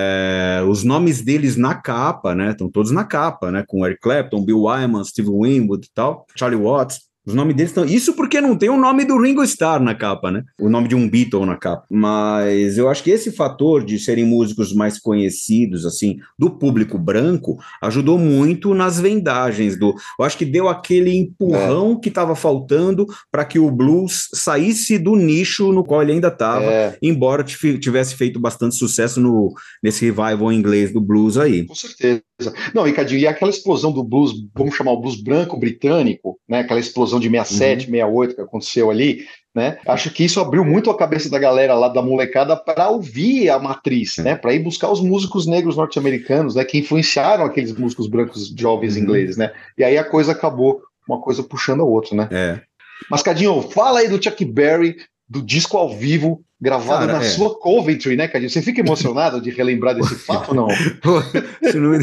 É, os nomes deles na capa, né? Estão todos na capa, né? Com Eric Clapton, Bill Wyman, Steve Winwood e tal, Charlie Watts. Os nomes deles estão... Isso porque não tem o nome do Ringo Starr na capa, né? O nome de um Beatle na capa. Mas eu acho que esse fator de serem músicos mais conhecidos, assim, do público branco, ajudou muito nas vendagens do... Eu acho que deu aquele empurrão é. que estava faltando para que o blues saísse do nicho no qual ele ainda estava, é. embora tivesse feito bastante sucesso no, nesse revival inglês do blues aí. Com certeza. Não, Ricardinho, e aquela explosão do blues, vamos chamar o blues branco britânico, né? Aquela explosão de sessenta e sete, uhum. sessenta e oito que aconteceu ali, né? Acho que isso abriu muito a cabeça da galera lá da molecada para ouvir a matriz, é. né? Para ir buscar os músicos negros norte-americanos, né? Que influenciaram aqueles músicos brancos jovens uhum. ingleses, né? E aí a coisa acabou, uma coisa puxando a outra, né? É. Mas, Cadinho, fala aí do Chuck Berry, do disco ao vivo, gravado Cara, na é. sua Coventry, né, Cadinho? Você fica emocionado de relembrar desse fato ou não? Você, não...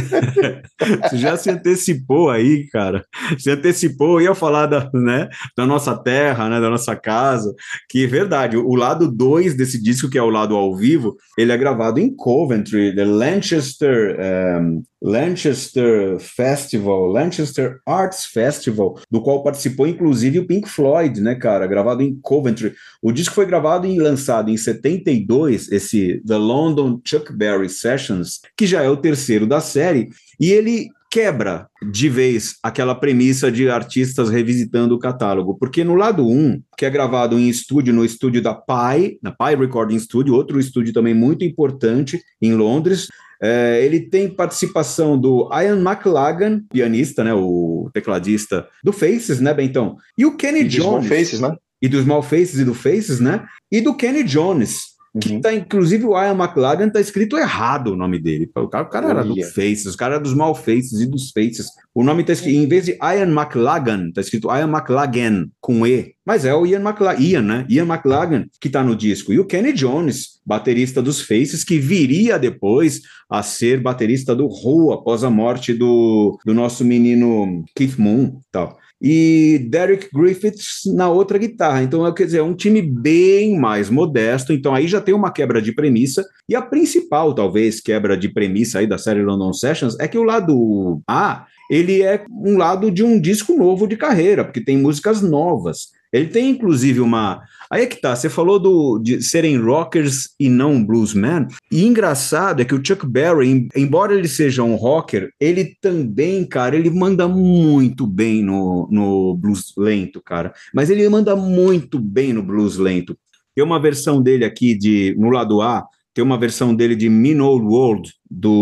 Você já se antecipou aí, cara. Se antecipou, ia falar da, né, da nossa terra, né, da nossa casa, que é verdade, o lado dois desse disco, que é o lado ao vivo, ele é gravado em Coventry, the Lancaster, um, Lancaster Festival, Lancaster Arts Festival, do qual participou inclusive o Pink Floyd, né, cara, gravado em Coventry. O disco foi gravado e lançado em setenta e dois, esse The London Chuck Berry Sessions, que já é o terceiro da série, e ele quebra de vez aquela premissa de artistas revisitando o catálogo, porque no lado um, que é gravado em estúdio, no estúdio da Pi, na Pi Recording Studio, outro estúdio também muito importante em Londres, é, ele tem participação do Ian McLagan, pianista, né, o tecladista do Faces, né, Bentão? E o Kenny e Jones. Small Faces, né? E do Small Faces e do Faces, né? E do Kenny Jones, que tá, inclusive o Ian McLagan tá escrito errado o nome dele. O cara, o cara era do Yeah. Faces, os caras eram dos Malfaces e dos Faces. O nome tá escrito, em vez de Ian McLagan, tá escrito Ian McLagan, com E. Mas é o Ian McLagan, Ian, né? Ian McLagan que tá no disco. E o Kenny Jones, baterista dos Faces, que viria depois a ser baterista do Who, após a morte do, do nosso menino Keith Moon e tal. E Derek Griffiths na outra guitarra. Então, quer dizer, é um time bem mais modesto. Então, aí já tem uma quebra de premissa. E a principal, talvez, quebra de premissa aí da série London Sessions é que o lado A, ele é um lado de um disco novo de carreira, porque tem músicas novas. Ele tem, inclusive, uma... Aí é que tá, você falou do, de serem rockers e não bluesman, e engraçado é que o Chuck Berry, embora ele seja um rocker, ele também, cara, ele manda muito bem no, no blues lento, cara, mas ele manda muito bem no blues lento. Tem uma versão dele aqui, de, no lado A, tem uma versão dele de Mean Old World,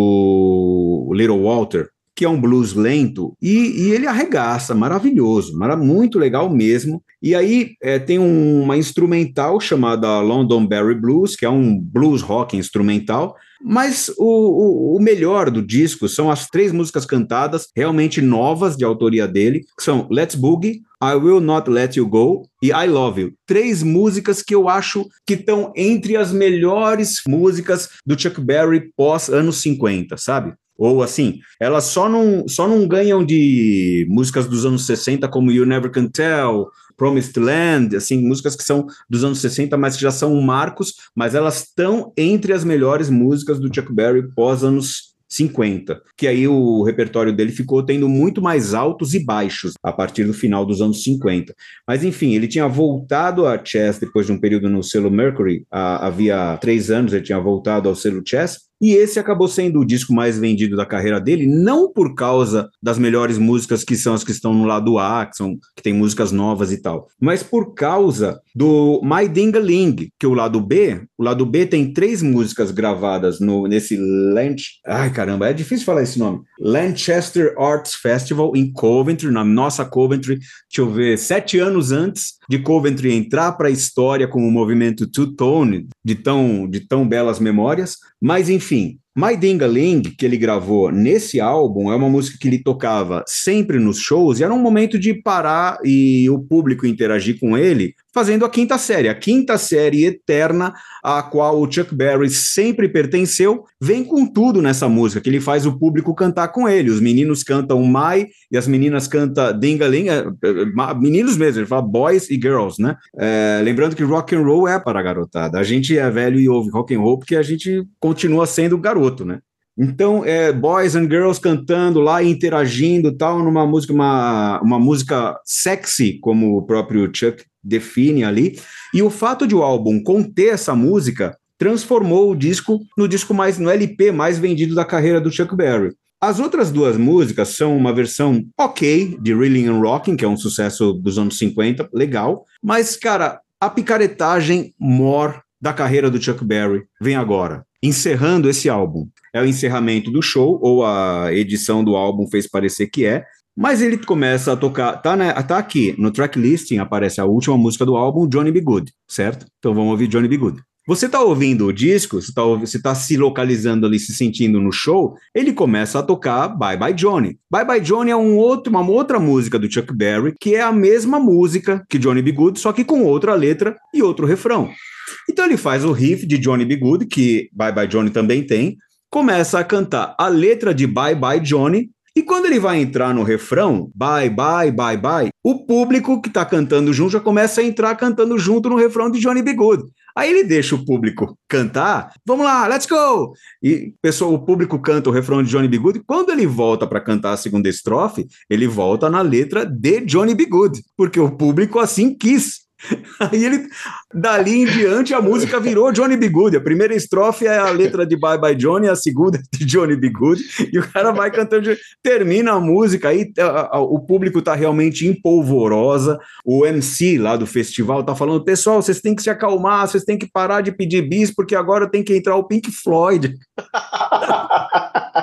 do Little Walter, que é um blues lento, e, e ele arregaça, maravilhoso, mara, muito legal mesmo. E aí é, tem um, uma instrumental chamada Londonderry Blues, que é um blues rock instrumental, mas o, o, o melhor do disco são as três músicas cantadas, realmente novas, de autoria dele, que são Let's Boogie, I Will Not Let You Go e I Love You. Três músicas que eu acho que estão entre as melhores músicas do Chuck Berry pós anos cinquenta, sabe? Ou assim, elas só não, só não ganham de músicas dos anos sessenta, como You Never Can Tell, Promised Land, assim, músicas que são dos anos sessenta, mas que já são marcos, mas elas estão entre as melhores músicas do Chuck Berry pós anos cinquenta, que aí o repertório dele ficou tendo muito mais altos e baixos a partir do final dos anos cinquenta. Mas enfim, ele tinha voltado a Chess depois de um período no selo Mercury, a, havia três anos ele tinha voltado ao selo Chess, e esse acabou sendo o disco mais vendido da carreira dele, não por causa das melhores músicas que são as que estão no lado A, que, são, que tem músicas novas e tal, mas por causa do My Ding-a-Ling, que é o lado B. O lado B tem três músicas gravadas no, nesse Lanch... Ai, caramba, é difícil falar esse nome. Lanchester Arts Festival em Coventry, na nossa Coventry, deixa eu ver, sete anos antes de Coventry entrar para a história com o movimento Two-Tone, de tão, de tão belas memórias, mas enfim, My Ding-a-Ling, que ele gravou nesse álbum, é uma música que ele tocava sempre nos shows, e era um momento de parar e o público interagir com ele, fazendo a quinta série. A quinta série eterna, a qual o Chuck Berry sempre pertenceu, vem com tudo nessa música, que ele faz o público cantar com ele. Os meninos cantam My, e as meninas cantam Ding-a-Ling, é, é, meninos mesmo, ele fala boys e girls, né? É, lembrando que rock and roll é para a garotada. A gente é velho e ouve rock and roll porque a gente continua sendo garoto, né? Então, é, boys and girls cantando lá, interagindo, tal, numa música, uma, uma música sexy, como o próprio Chuck define ali. E o fato de o álbum conter essa música transformou o disco no disco mais, no L P mais vendido da carreira do Chuck Berry. As outras duas músicas são uma versão ok de Reeling and Rocking, que é um sucesso dos anos cinquenta, legal, mas, cara, a picaretagem mor da carreira do Chuck Berry vem agora, encerrando esse álbum. É o encerramento do show, ou a edição do álbum fez parecer que é, mas ele começa a tocar, tá, né, tá aqui, no track listing aparece a última música do álbum, Johnny B. Good, certo? Então vamos ouvir Johnny B. Good. Você tá ouvindo o disco, você tá, você tá se localizando ali, se sentindo no show, ele começa a tocar Bye Bye Johnny. Bye Bye Johnny é um outro, uma outra música do Chuck Berry, que é a mesma música que Johnny B. Good, só que com outra letra e outro refrão. Então ele faz o riff de Johnny B. Good, que Bye Bye Johnny também tem, começa a cantar a letra de Bye Bye Johnny, e quando ele vai entrar no refrão, bye, bye, bye, bye, o público que tá cantando junto já começa a entrar cantando junto no refrão de Johnny B. Good. Aí ele deixa o público cantar, vamos lá, let's go! E pessoal, o público canta o refrão de Johnny B. Good, e quando ele volta para cantar a segunda estrofe, ele volta na letra de Johnny B. Good, porque o público assim quis. Aí ele, dali em diante, a música virou Johnny B. Good. A primeira estrofe é a letra de Bye Bye Johnny, a segunda é de Johnny B. Good, e o cara vai cantando, termina a música, aí a, a, o público tá realmente em polvorosa. O M C lá do festival tá falando, pessoal, vocês têm que se acalmar, vocês têm que parar de pedir bis, porque agora tem que entrar o Pink Floyd.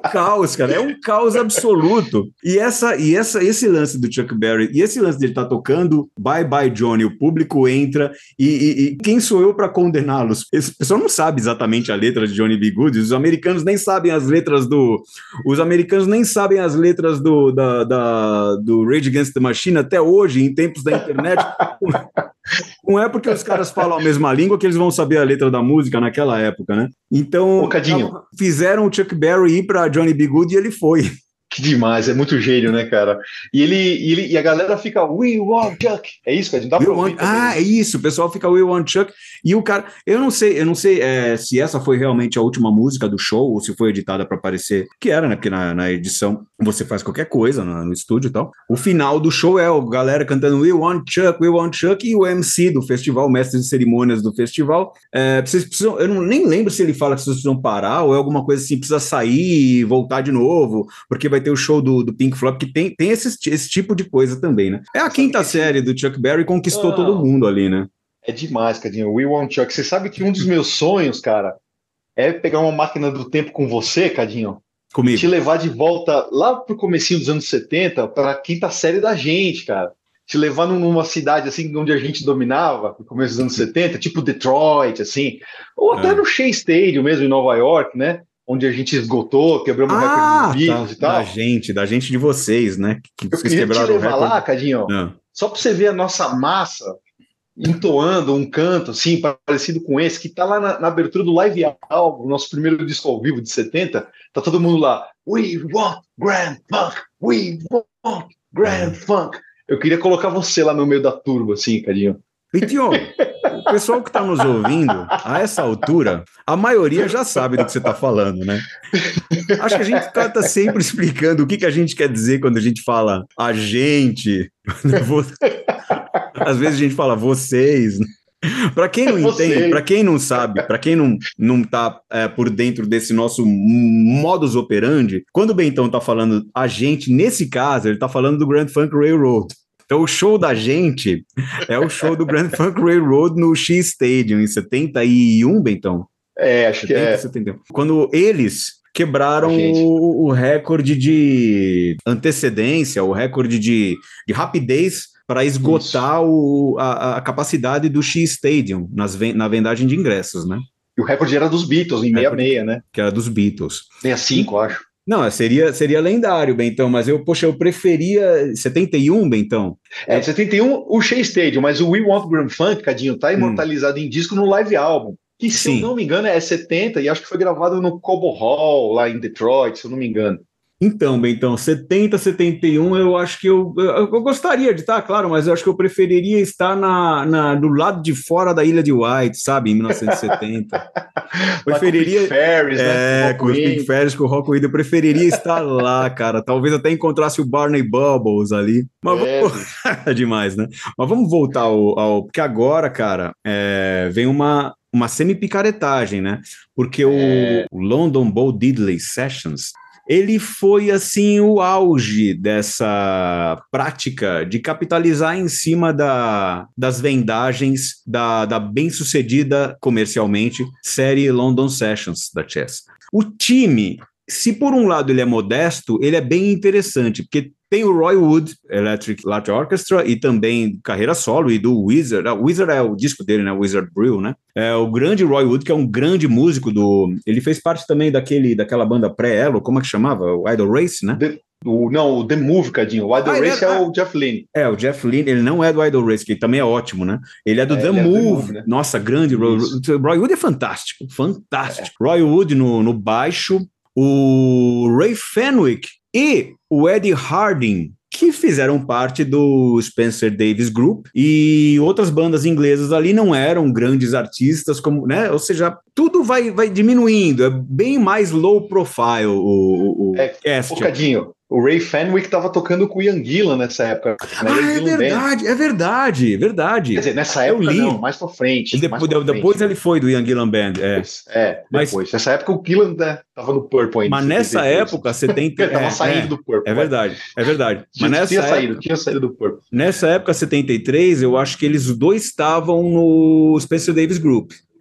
caos, cara, é um caos absoluto. E, essa, e essa, esse lance do Chuck Berry, e esse lance dele estar tá tocando Bye Bye Johnny, o público entra, e, e, e quem sou eu para condená-los? Esse pessoal não sabe exatamente a letra de Johnny B. Good, os americanos nem sabem as letras do... Os americanos nem sabem as letras do, da, da, do Rage Against the Machine até hoje, em tempos da internet. Não é porque os caras falam a mesma língua que eles vão saber a letra da música naquela época, né? Então, Ô, Cadinho, fizeram o Chuck Berry ir para Johnny B. Good e ele foi. que demais, é muito gênio, né, cara? E ele, e ele e a galera fica, we want Chuck. É isso, cara? Não dá pra ouvir. Ah, é isso, o pessoal fica we want Chuck. E o cara, eu não sei, eu não sei é, se essa foi realmente a última música do show ou se foi editada para aparecer, que era, né? Porque na, na edição você faz qualquer coisa no, no estúdio e tal. O final do show é a galera cantando we want Chuck, we want Chuck, e o M C do festival, o mestre de cerimônias do festival. É, vocês precisam, eu não, nem lembro se ele fala que vocês precisam parar ou é alguma coisa assim, precisa sair e voltar de novo, porque vai ter o show do, do Pink Floyd, que tem, tem esse, esse tipo de coisa também, né? É a quinta série do Chuck Berry, conquistou não, todo mundo ali, né? É demais, Cadinho. We Want Chuck. Você sabe que um dos meus sonhos, cara, é pegar uma máquina do tempo com você, Cadinho. Comigo. E te levar de volta lá pro comecinho dos anos setenta, para a quinta série da gente, cara. Te levar numa cidade assim, onde a gente dominava, no começo dos anos setenta, tipo Detroit, assim. Ou até é. no Shea Stadium mesmo, em Nova York, né? Onde a gente esgotou, quebramos o ah, recorde de Beatles tá, e tal. Da gente, da gente de vocês, né? Que eu vocês queria te levar lá, Cadinho, Não. só para você ver a nossa massa entoando um canto assim, parecido com esse, que tá lá na, na abertura do Live Album, nosso primeiro disco ao vivo de setenta, tá todo mundo lá, we want Grand Funk, we want Grand Funk. Eu queria colocar você lá no meio da turba, assim, Cadinho. Vitinho, o pessoal que está nos ouvindo, a essa altura, a maioria já sabe do que você está falando, né? Acho que a gente está sempre explicando o que, que a gente quer dizer quando a gente fala a gente. Às vezes a gente fala vocês. Para quem não entende, para quem não sabe, para quem não, não tá é, por dentro desse nosso modus operandi, quando o Bentão tá falando a gente, nesse caso, ele tá falando do Grand Funk Railroad. Então, o show da gente é o show do Grand Funk Railroad no Shea Stadium, em setenta e um, Bentão? É, acho setenta, que é. setenta e um. Quando eles quebraram o, o recorde de antecedência, o recorde de, de rapidez para esgotar o, a, a capacidade do Shea Stadium nas, na vendagem de ingressos, né? E o recorde era dos Beatles, em sessenta e seis, né? Que era dos Beatles. sessenta e cinco, acho. Não, seria, seria lendário, Bentão, mas eu, poxa, eu preferia setenta e um, Bentão. É, setenta e um, o Shea Stadium, mas o We Want Grand Funk, Cadinho, tá imortalizado hum. em disco no Live Album, que, se Sim. eu não me engano, é setenta, e acho que foi gravado no Cobo Hall, lá em Detroit, se eu não me engano. Então, Bentão, setenta, setenta e um, eu acho que eu, eu, eu gostaria de estar, claro, mas eu acho que eu preferiria estar na, na, do lado de fora da Ilha de White, sabe, em mil novecentos e setenta. preferiria, com o Pink Ferris, né? É, com, com os Pink Ferris, com o Rockwood, eu preferiria estar lá, cara, talvez até encontrasse o Barney Bubbles ali, mas é, vamos... é demais, né? Mas vamos voltar ao, ao... porque agora, cara, é... vem uma... uma semi-picaretagem, né? Porque é... o London Bo Diddley Sessions, ele foi, assim, o auge dessa prática de capitalizar em cima da, das vendagens da, da bem-sucedida, comercialmente, série London Sessions da Chess. O time, se por um lado ele é modesto, ele é bem interessante, porque tem o Roy Wood, Electric Light Orchestra, e também carreira solo, e do Wizard. O Wizard é o disco dele, né? Wizard Brill, né? É o grande Roy Wood, que é um grande músico do... Ele fez parte também daquele, daquela banda pré-Elo, como é que chamava? O Idol Race, né? The, o, não, o The Move, Cadinho. O Idol ah, Race é, é o Jeff Lynne. É, o Jeff Lynne, ele não é do Idol Race, que também é ótimo, né? Ele é do é, The, Move. É The Move, né? Nossa, grande Roy, Roy Wood é fantástico, fantástico. É. Roy Wood no, no baixo, o Ray Fenwick e o Eddie Harding, que fizeram parte do Spencer Davis Group, e outras bandas inglesas ali não eram grandes artistas, como, né? Ou seja, tudo vai, vai diminuindo, é bem mais low profile o, o é, cast. Focadinho. O Ray Fenwick estava tocando com o Ian Gillan nessa época. Ah, é verdade, é verdade, é verdade. Quer dizer, nessa época eu li. não, mais pra frente. Ele mais depois, pra depois frente. ele foi do Ian Gillan Band. É, é depois. Mas, nessa época o Gillan né, tava no Purple ainda. Mas nessa época, setenta... Ele tava é, saindo é, do Purple. É verdade, é verdade. Tinha, mas nessa tinha época, saído, tinha saído do Purple. Nessa época, setenta e três, eu acho que eles dois estavam no Spencer Davis Group. É.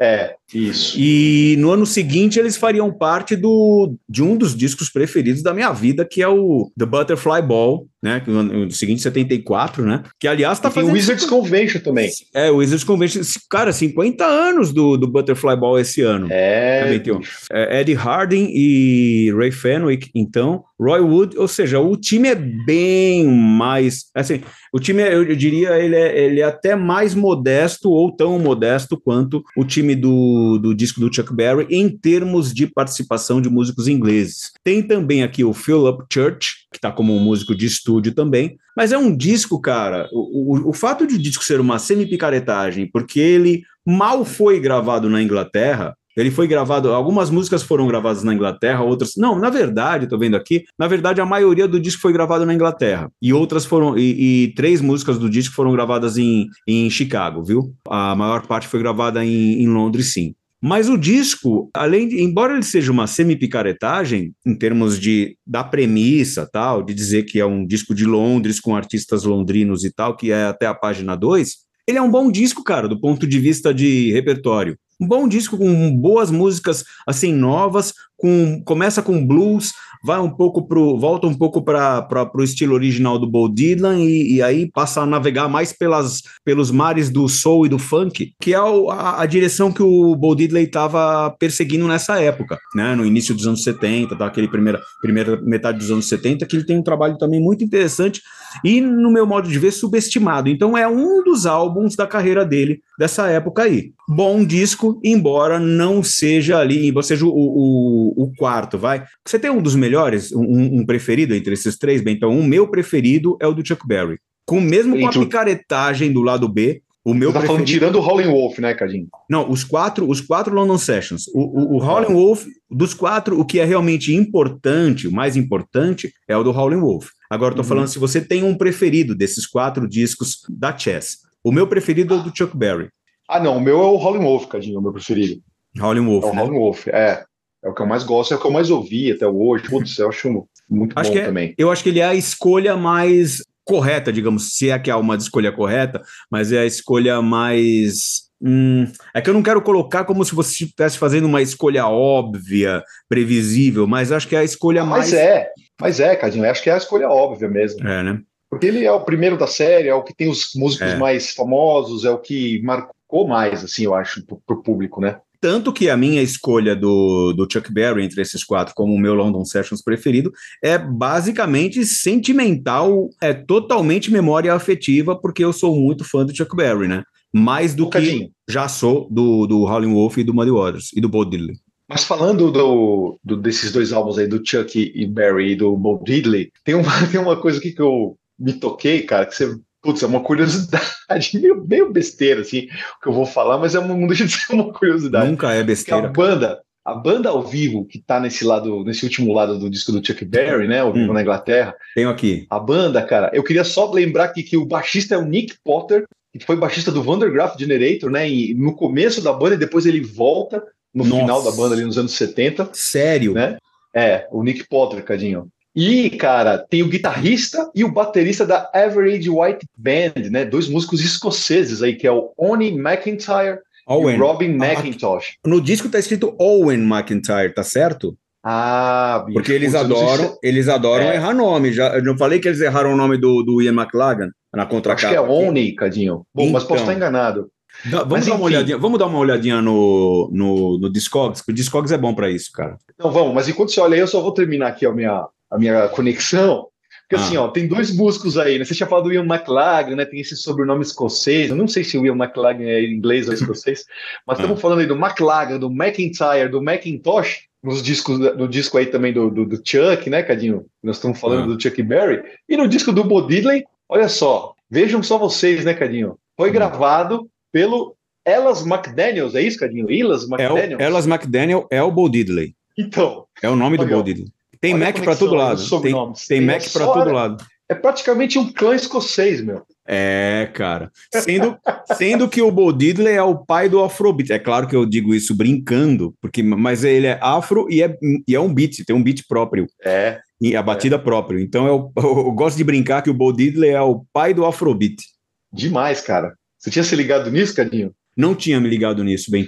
Isso. E no ano seguinte eles fariam parte do, de um dos discos preferidos da minha vida, que é o The Butterfly Ball, né? No ano seguinte, setenta e quatro, né? Que, aliás, tá e tem fazendo... o Wizards Convention também. É, o Wizards Convention. Cara, cinquenta anos do, do Butterfly Ball esse ano. É, é Eddie Harding e Ray Fenwick, então, Roy Wood, ou seja, o time é bem mais, assim, o time, eu, eu diria, ele é, ele é até mais modesto, ou tão modesto quanto o time do, do disco do Chuck Berry, em termos de participação de músicos ingleses. Tem também aqui o Philip Church, que está como um músico de estúdio também, mas é um disco, cara, o, o, o fato de o disco ser uma semi-picaretagem, porque ele mal foi gravado na Inglaterra. Ele foi gravado, algumas músicas foram gravadas na Inglaterra, outras... Não, na verdade, estou vendo aqui, na verdade a maioria do disco foi gravado na Inglaterra. E outras foram... E, e três músicas do disco foram gravadas em, em Chicago, viu? A maior parte foi gravada em, em Londres, sim. Mas o disco, além de... Embora ele seja uma semi-picaretagem, em termos de, da premissa, tal, de dizer que é um disco de Londres com artistas londrinos e tal, que é até a página dois, ele é um bom disco, cara, do ponto de vista de repertório. Um bom disco com boas músicas, assim, novas, com, começa com blues, vai um pouco pro, volta um pouco para o estilo original do Bo Diddley e, e aí passa a navegar mais pelas, pelos mares do soul e do funk, que é o, a, a direção que o Bo Diddley estava perseguindo nessa época, né, no início dos anos setenta, tá, aquele primeira, primeira metade dos anos setenta, que ele tem um trabalho também muito interessante e, no meu modo de ver, subestimado. Então é um dos álbuns da carreira dele, dessa época aí. Bom disco, embora não seja ali, embora seja o, o, o quarto, vai. Você tem um dos melhores, um, um preferido entre esses três? Bem, então o meu preferido é o do Chuck Berry. Com, mesmo com a picaretagem do lado B, o meu Você tá preferido... falando tirando o Howlin' Wolf, né, Cadinho? Não, os quatro, os quatro London Sessions. O, o, o Howlin' Wolf, dos quatro, o que é realmente importante, o mais importante, é o do Howlin' Wolf. Agora, eu tô uhum. falando se você tem um preferido desses quatro discos da Chess. O meu preferido é o do Chuck Berry. Ah, não, o meu é o Howlin' Wolf, Cadinho, o meu preferido. Howlin' Wolf, é o né? Howlin' Wolf, é. É o que eu mais gosto, é o que eu mais ouvi até hoje. Putz, eu acho muito acho bom que é, também. Eu acho que ele é a escolha mais correta, digamos, se é que há uma escolha correta, mas é a escolha mais... Hum, é que eu não quero colocar como se você estivesse fazendo uma escolha óbvia, previsível, mas acho que é a escolha ah, mais... Mas é, mas é, Cadinho, acho que é a escolha óbvia mesmo. É, né? Porque ele é o primeiro da série, é o que tem os músicos é. mais famosos, é o que marcou mais, assim, eu acho, pro, pro público, né? Tanto que a minha escolha do, do Chuck Berry entre esses quatro como o meu London Sessions preferido é basicamente sentimental, é totalmente memória afetiva, porque eu sou muito fã do Chuck Berry, né? Mais do que já sou do, do Howlin' Wolf e do Muddy Waters e do Bo Diddley. Mas falando do, do, desses dois álbuns aí, do Chuck e Berry e do Bo Diddley, tem uma, tem uma coisa aqui que eu me toquei, cara, que você... Putz, é uma curiosidade meio, meio besteira, assim, o que eu vou falar, mas é uma, não deixa de ser uma curiosidade. Nunca é besteira. A banda, a banda ao vivo, que tá nesse lado, nesse último lado do disco do Chuck Berry, né, ao vivo hum, na Inglaterra. Tenho aqui. A banda, cara, eu queria só lembrar aqui que o baixista é o Nick Potter, que foi baixista do Vandergraaf Generator, né, e no começo da banda, e depois ele volta no Nossa. final da banda, ali nos anos setenta. Sério? Né? É, o Nick Potter, Cadinho. E, cara, tem o guitarrista e o baterista da Average White Band, né? Dois músicos escoceses aí, que é o Owen McIntyre Owen. e o Robin McIntosh. No disco tá escrito Owen McIntyre, tá certo? Ah, bicho. Porque eles adoram, se... eles adoram é. errar nome. Já, eu não falei que eles erraram o nome do, do Ian McLagan na contracapa? Acho que é Owen, Cadinho. Bom, então, mas posso estar enganado. Da, vamos, dar uma olhadinha, vamos dar uma olhadinha no, no, no Discogs, que o Discogs é bom para isso, cara. Não, vamos, mas enquanto você olha aí, eu só vou terminar aqui a minha, a minha conexão. Porque ah. assim, ó, tem dois músicos aí, né? Você tinha falado do Ian McLagan, né? Tem esse sobrenome escocês. Eu não sei se o Ian McLagan é inglês ou escocês, mas estamos ah. falando aí do McLagan, do McIntyre, do McIntosh, nos discos, no disco aí também do, do, do Chuck, né, Cadinho? Nós estamos falando ah. do Chuck Berry. E no disco do Bo Diddley, olha só, vejam só vocês, né, Cadinho? Foi ah. gravado pelo Elas McDaniels, é isso, Cadinho? Elas McDaniels? É o, Elas McDaniel é o Bo Diddley. Então. É o nome do Bo Diddley. Tem Mac para todo lado. Tem, tem Mac para todo lado. É praticamente um clã escocês, meu. É, cara. Sendo, sendo que o Bo Diddley é o pai do Afrobeat. É claro que eu digo isso brincando, porque, mas ele é afro e é, e é um beat, tem um beat próprio. É. E a batida é. própria. Então eu, eu gosto de brincar que o Bo Diddley é o pai do Afrobeat. Demais, cara. Você tinha se ligado nisso, Cadinho? Não tinha me ligado nisso, Bentinho.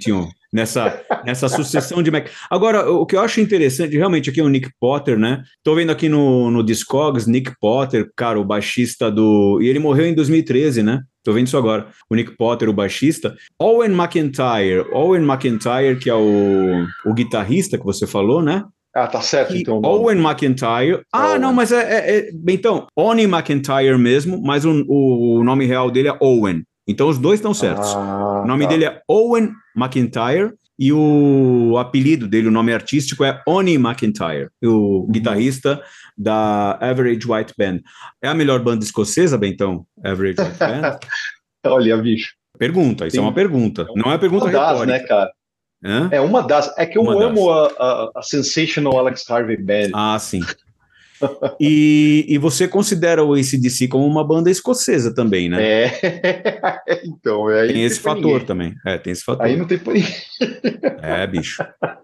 nessa, nessa sucessão de Mac. Agora, o que eu acho interessante, realmente, aqui é o Nick Potter, né? Tô vendo aqui no, no Discogs, Nick Potter, cara, o baixista do... E ele morreu em dois mil e treze, né? Tô vendo isso agora. O Nick Potter, o baixista. Owen McIntyre. Owen McIntyre, que é o, o guitarrista que você falou, né? Ah, tá certo, E então. O Owen nome. McIntyre. Ah, Owen. não, mas é, é, é... Bem, então, Oni McIntyre mesmo, mas o, o nome real dele é Owen. Então, os dois estão certos. Ah, O nome tá. dele é Owen McIntyre e o apelido dele, o nome artístico é Oni McIntyre, o Uhum. guitarrista da Average White Band. É a melhor banda escocesa, Bentão? Average White Band? Olha, bicho. Pergunta, isso Tem... é uma pergunta. Não é uma pergunta uma das, retórica. né, cara? Hã? É uma das. É que eu Uma amo das. a, a, a Sensational Alex Harvey Band. Ah, sim. E, e você considera o A C/D C como uma banda escocesa também, né? É. Então, aí Tem não tem esse pra fator ninguém. também. É, tem esse Aí fator. não tem pra ninguém. É, bicho.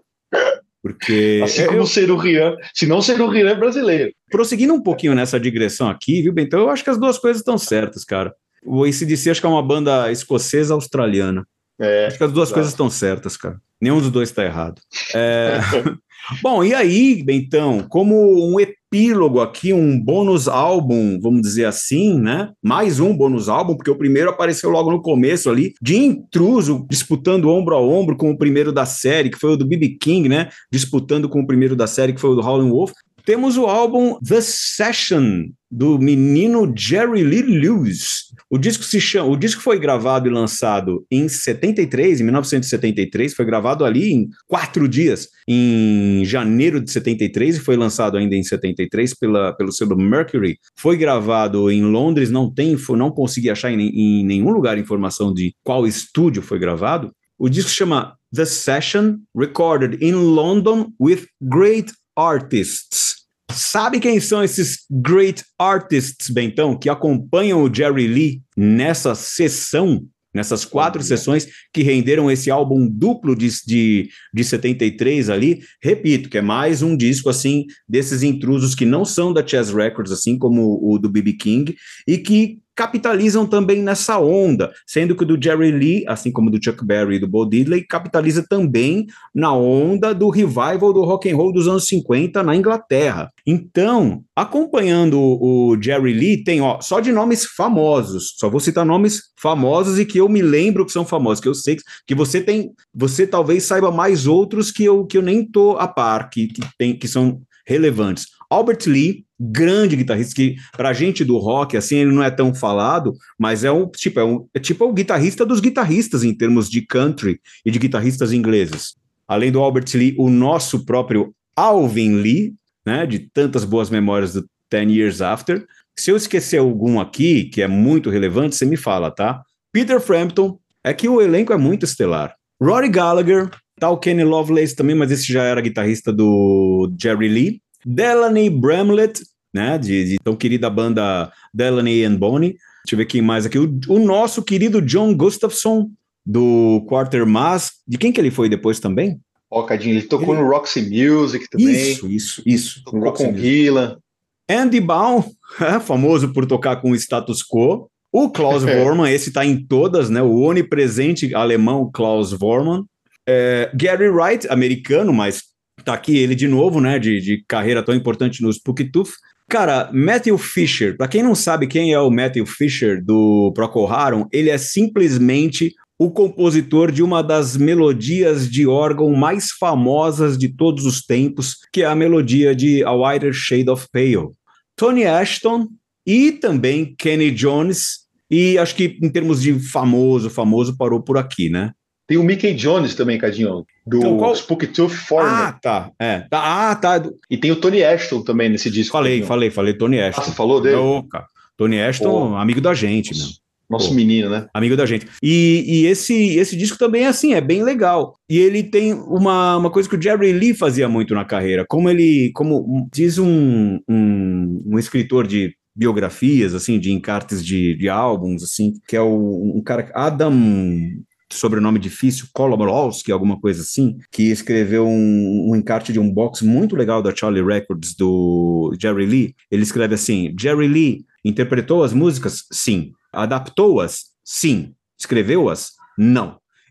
Porque Assim como eu, ser o Rian. Se não ser o Rian é brasileiro. prosseguindo um pouquinho nessa digressão aqui, viu, Bentão? Eu acho que as duas coisas estão certas, cara. O A C/D C acho que é uma banda escocesa australiana. Acho É, que as duas coisas exato. estão certas, cara. Nenhum dos dois está errado. É... Bom, e aí, Bentão, como um epílogo aqui, um bônus álbum, vamos dizer assim, né? Mais um bônus álbum, porque o primeiro apareceu logo no começo ali, de intruso, disputando ombro a ombro com o primeiro da série, que foi o do B B King, né? Disputando com o primeiro da série, que foi o do Howlin' Wolf. Temos o álbum The Session, do menino Jerry Lee Lewis. O disco se chama, o disco foi gravado e lançado em setenta e três, em mil novecentos e setenta e três, foi gravado ali em quatro dias, em janeiro de setenta e três, e foi lançado ainda em setenta e três pela, pelo selo Mercury. Foi gravado em Londres, não tem, não consegui achar em, em nenhum lugar informação de qual estúdio foi gravado. O disco se chama The Session, recorded in London with great artists. Sabe quem são esses great artists, Bentão, que acompanham o Jerry Lee nessa sessão, nessas quatro Olha. sessões que renderam esse álbum duplo de, de, de setenta e três ali? Repito, que é mais um disco, assim, desses intrusos que não são da Chess Records, assim como o do B B King, e que capitalizam também nessa onda, sendo que o do Jerry Lee, assim como o do Chuck Berry e do Bo Diddley, capitaliza também na onda do revival do rock and roll dos anos cinquenta na Inglaterra. Então, acompanhando o Jerry Lee, tem, ó, só de nomes famosos, só vou citar nomes famosos e que eu me lembro que são famosos, que eu sei que, que você tem, você talvez saiba mais outros que eu, que eu nem tô a par, que, que, tem, que são relevantes. Albert Lee, grande guitarrista, que pra gente do rock, assim, ele não é tão falado, mas é um tipo, é um, é tipo o guitarrista dos guitarristas em termos de country e de guitarristas ingleses. Além do Albert Lee, o nosso próprio Alvin Lee, né, de tantas boas memórias do Ten Years After. Se eu esquecer algum aqui, que é muito relevante, você me fala, tá? Peter Frampton, é que o elenco é muito estelar. Rory Gallagher, tal Kenny Lovelace também, mas esse já era guitarrista do Jerry Lee. Delaney Bramlett, né, de, de tão querida banda Delaney and Bonnie. Deixa eu ver quem mais aqui. O, o nosso querido John Gustafson, do Quartermass. De quem que ele foi depois também? Ó, Cadinho, ele tocou Ele... no Roxy Music também. Isso, isso, isso. Tocou com o Gillan. Andy Baum, famoso por tocar com o Status Quo. O Klaus Voormann, esse tá em todas, né? O onipresente alemão Klaus Voormann. É, Gary Wright, americano, mas tá aqui ele de novo, né? De, de carreira tão importante no Spooky Tooth. Cara, Matthew Fisher, pra quem não sabe quem é o Matthew Fisher do Procol Harum, ele é simplesmente o compositor de uma das melodias de órgão mais famosas de todos os tempos, que é a melodia de A Whiter Shade of Pale. Tony Ashton e também Kenny Jones, e acho que em termos de famoso, famoso parou por aqui, né? Tem o Mickey Jones também, Cadinho, do então, qual... Spooky Tooth Foreigner. Ah, tá, é. Ah, tá. E tem o Tony Ashton também nesse disco. Falei, Cadinho. falei, falei, Tony Ashton. Ah, você falou dele? Oca. Tony Ashton, Pô. amigo da gente, Nossa. meu. Nosso Pô, menino, né? Amigo da gente. E, e esse, esse disco também é assim, é bem legal. E ele tem uma, uma coisa que o Jerry Lee fazia muito na carreira. Como ele, como diz um, um, um escritor de biografias, assim, de encartes de, de álbuns, assim, que é o, um cara, Adam, sobrenome difícil, Kolomorovsky, alguma coisa assim, que escreveu um, um encarte de um box muito legal da Charlie Records do Jerry Lee. Ele escreve assim: Jerry Lee interpretou as músicas? Sim. Adaptou-as? Sim. Escreveu-as? Não.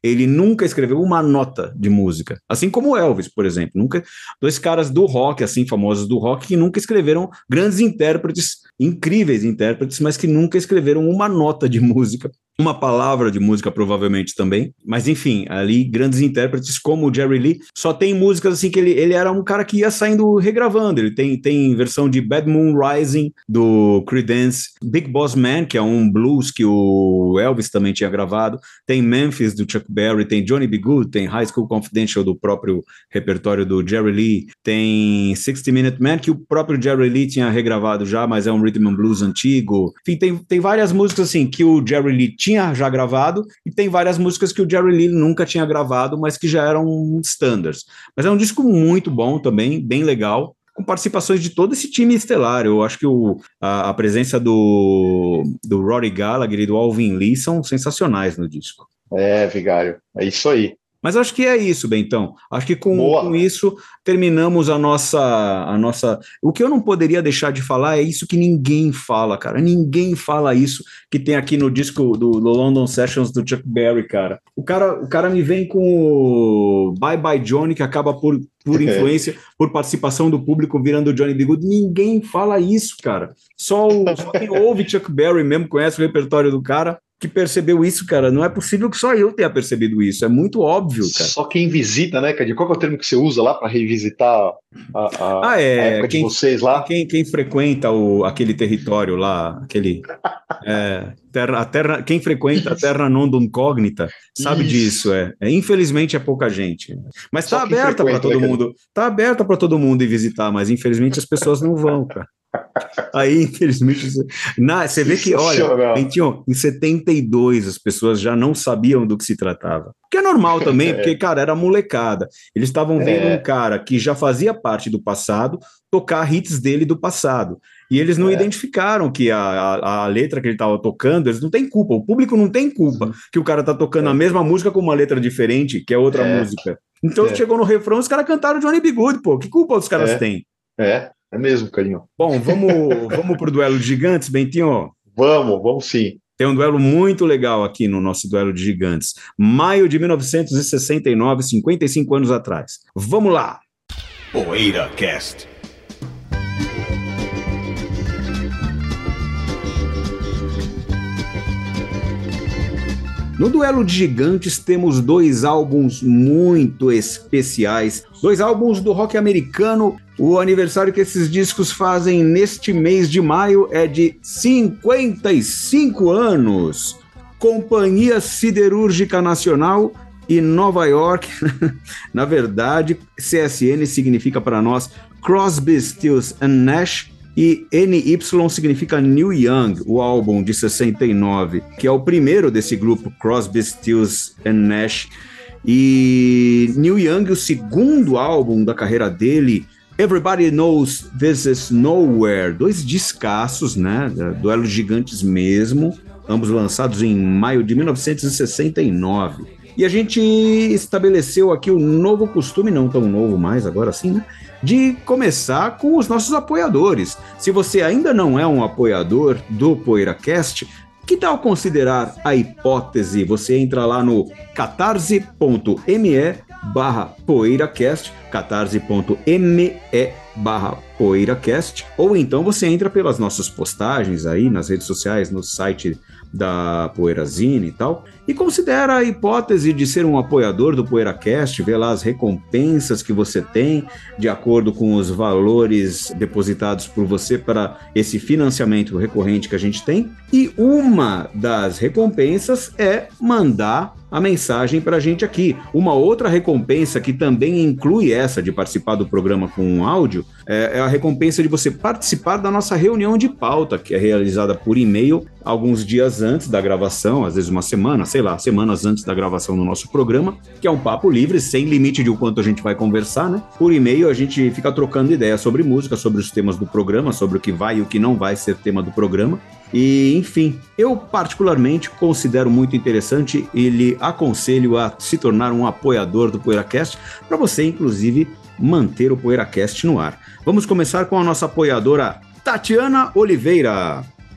ele nunca escreveu uma nota de música. Assim como o Elvis, por exemplo. Nunca, dois caras do rock, assim, famosos do rock, que nunca escreveram grandes intérpretes, incríveis intérpretes, mas que nunca escreveram uma nota de música. Uma palavra de música, provavelmente, também. Mas, enfim, ali, grandes intérpretes como o Jerry Lee, só tem músicas, assim, que ele, ele era um cara que ia saindo regravando. Ele tem, tem versão de Bad Moon Rising, do Creedence, Big Boss Man, que é um blues que o Elvis também tinha gravado, tem Memphis, do Chuck Berry, tem Johnny B. Good, tem High School Confidential, do próprio repertório do Jerry Lee, tem sixty minute Man, que o próprio Jerry Lee tinha regravado já, mas é um rhythm and blues antigo. Enfim, tem, tem várias músicas, assim, que o Jerry Lee tinha já gravado, e tem várias músicas que o Jerry Lee nunca tinha gravado, mas que já eram standards. Mas é um disco muito bom também, bem legal, com participações de todo esse time estelar. Eu acho que o, a, a presença do, do Rory Gallagher e do Alvin Lee são sensacionais no disco. É, Vigário, é isso aí. Mas acho que é isso, Bentão. Acho que com, com isso terminamos a nossa, a nossa... O que eu não poderia deixar de falar é isso que ninguém fala, cara. Ninguém fala isso que tem aqui no disco do, do London Sessions do Chuck Berry, cara. O cara, o cara me vem com o Bye Bye Johnny, que acaba por, por influência, por participação do público, virando o Johnny B. Good. Ninguém fala isso, cara. Só, o, só quem ouve Chuck Berry mesmo conhece o repertório do cara, que percebeu isso, cara. Não é possível que só eu tenha percebido isso. É muito óbvio, cara. Só quem visita, né, Cadinho? Qual que é o termo que você usa lá para revisitar a, a, ah, é, a época quem, de vocês lá? Quem, quem frequenta o, aquele território lá, aquele... É, terra, a terra, quem frequenta a terra non incógnita sabe isso. disso. É. É, infelizmente é pouca gente. Mas está aberta para todo né, mundo. Está aberta para todo mundo ir visitar, mas infelizmente as pessoas não vão, cara. Aí, infelizmente, na, você vê que, olha, Bentinho, em setenta e dois as pessoas já não sabiam do que se tratava. Que é normal também, porque, cara, era molecada. Eles estavam vendo é. um cara que já fazia parte do passado tocar hits dele do passado. E eles não é. identificaram que a, a, a letra que ele estava tocando, eles não têm culpa, o público não tem culpa que o cara tá tocando é. a mesma música com uma letra diferente, que é outra é. música. Então é. chegou no refrão, os caras cantaram Johnny B. Good, pô. Que culpa os caras é. têm? É. É mesmo, Carinho. Bom, vamos, vamos pro duelo de gigantes, Bentinho? Vamos, vamos sim. Tem um duelo muito legal aqui no nosso duelo de gigantes. Maio de mil novecentos e sessenta e nove, cinquenta e cinco anos atrás. Vamos lá! PoeiraCast. No duelo de gigantes temos dois álbuns muito especiais, dois álbuns do rock americano. O aniversário que esses discos fazem neste mês de maio é de cinquenta e cinco anos. Companhia Siderúrgica Nacional e Nova York. Na verdade, C S N significa para nós Crosby, Stills and Nash. E N Y significa Neil Young, o álbum de sessenta e nove, que é o primeiro desse grupo, Crosby, Stills and Nash. E Neil Young, o segundo álbum da carreira dele, Everybody Knows This Is Nowhere, dois descassos, né, duelos gigantes mesmo, ambos lançados em maio de mil novecentos e sessenta e nove. E a gente estabeleceu aqui o novo costume, não tão novo mais, agora sim, né? De começar com os nossos apoiadores. Se você ainda não é um apoiador do PoeiraCast, que tal considerar a hipótese? Você entra lá no catarse.me barra PoeiraCast, catarse.me barra PoeiraCast, ou então você entra pelas nossas postagens aí nas redes sociais, no site da Poeirazine e tal, e considera a hipótese de ser um apoiador do PoeiraCast, vê lá as recompensas que você tem, de acordo com os valores depositados por você para esse financiamento recorrente que a gente tem, e uma das recompensas é mandar a mensagem para a gente aqui. Uma outra recompensa que também inclui essa de participar do programa com um áudio é a recompensa de você participar da nossa reunião de pauta, que é realizada por e-mail alguns dias antes da gravação, às vezes uma semana, sei lá, semanas antes da gravação do nosso programa, que é um papo livre, sem limite de o quanto a gente vai conversar, né? Por e-mail a gente fica trocando ideias sobre música, sobre os temas do programa, sobre o que vai e o que não vai ser tema do programa. E, enfim, eu particularmente considero muito interessante e lhe aconselho a se tornar um apoiador do PoeiraCast, para você, inclusive, manter o PoeiraCast no ar. Vamos começar com a nossa apoiadora Tatiana Oliveira.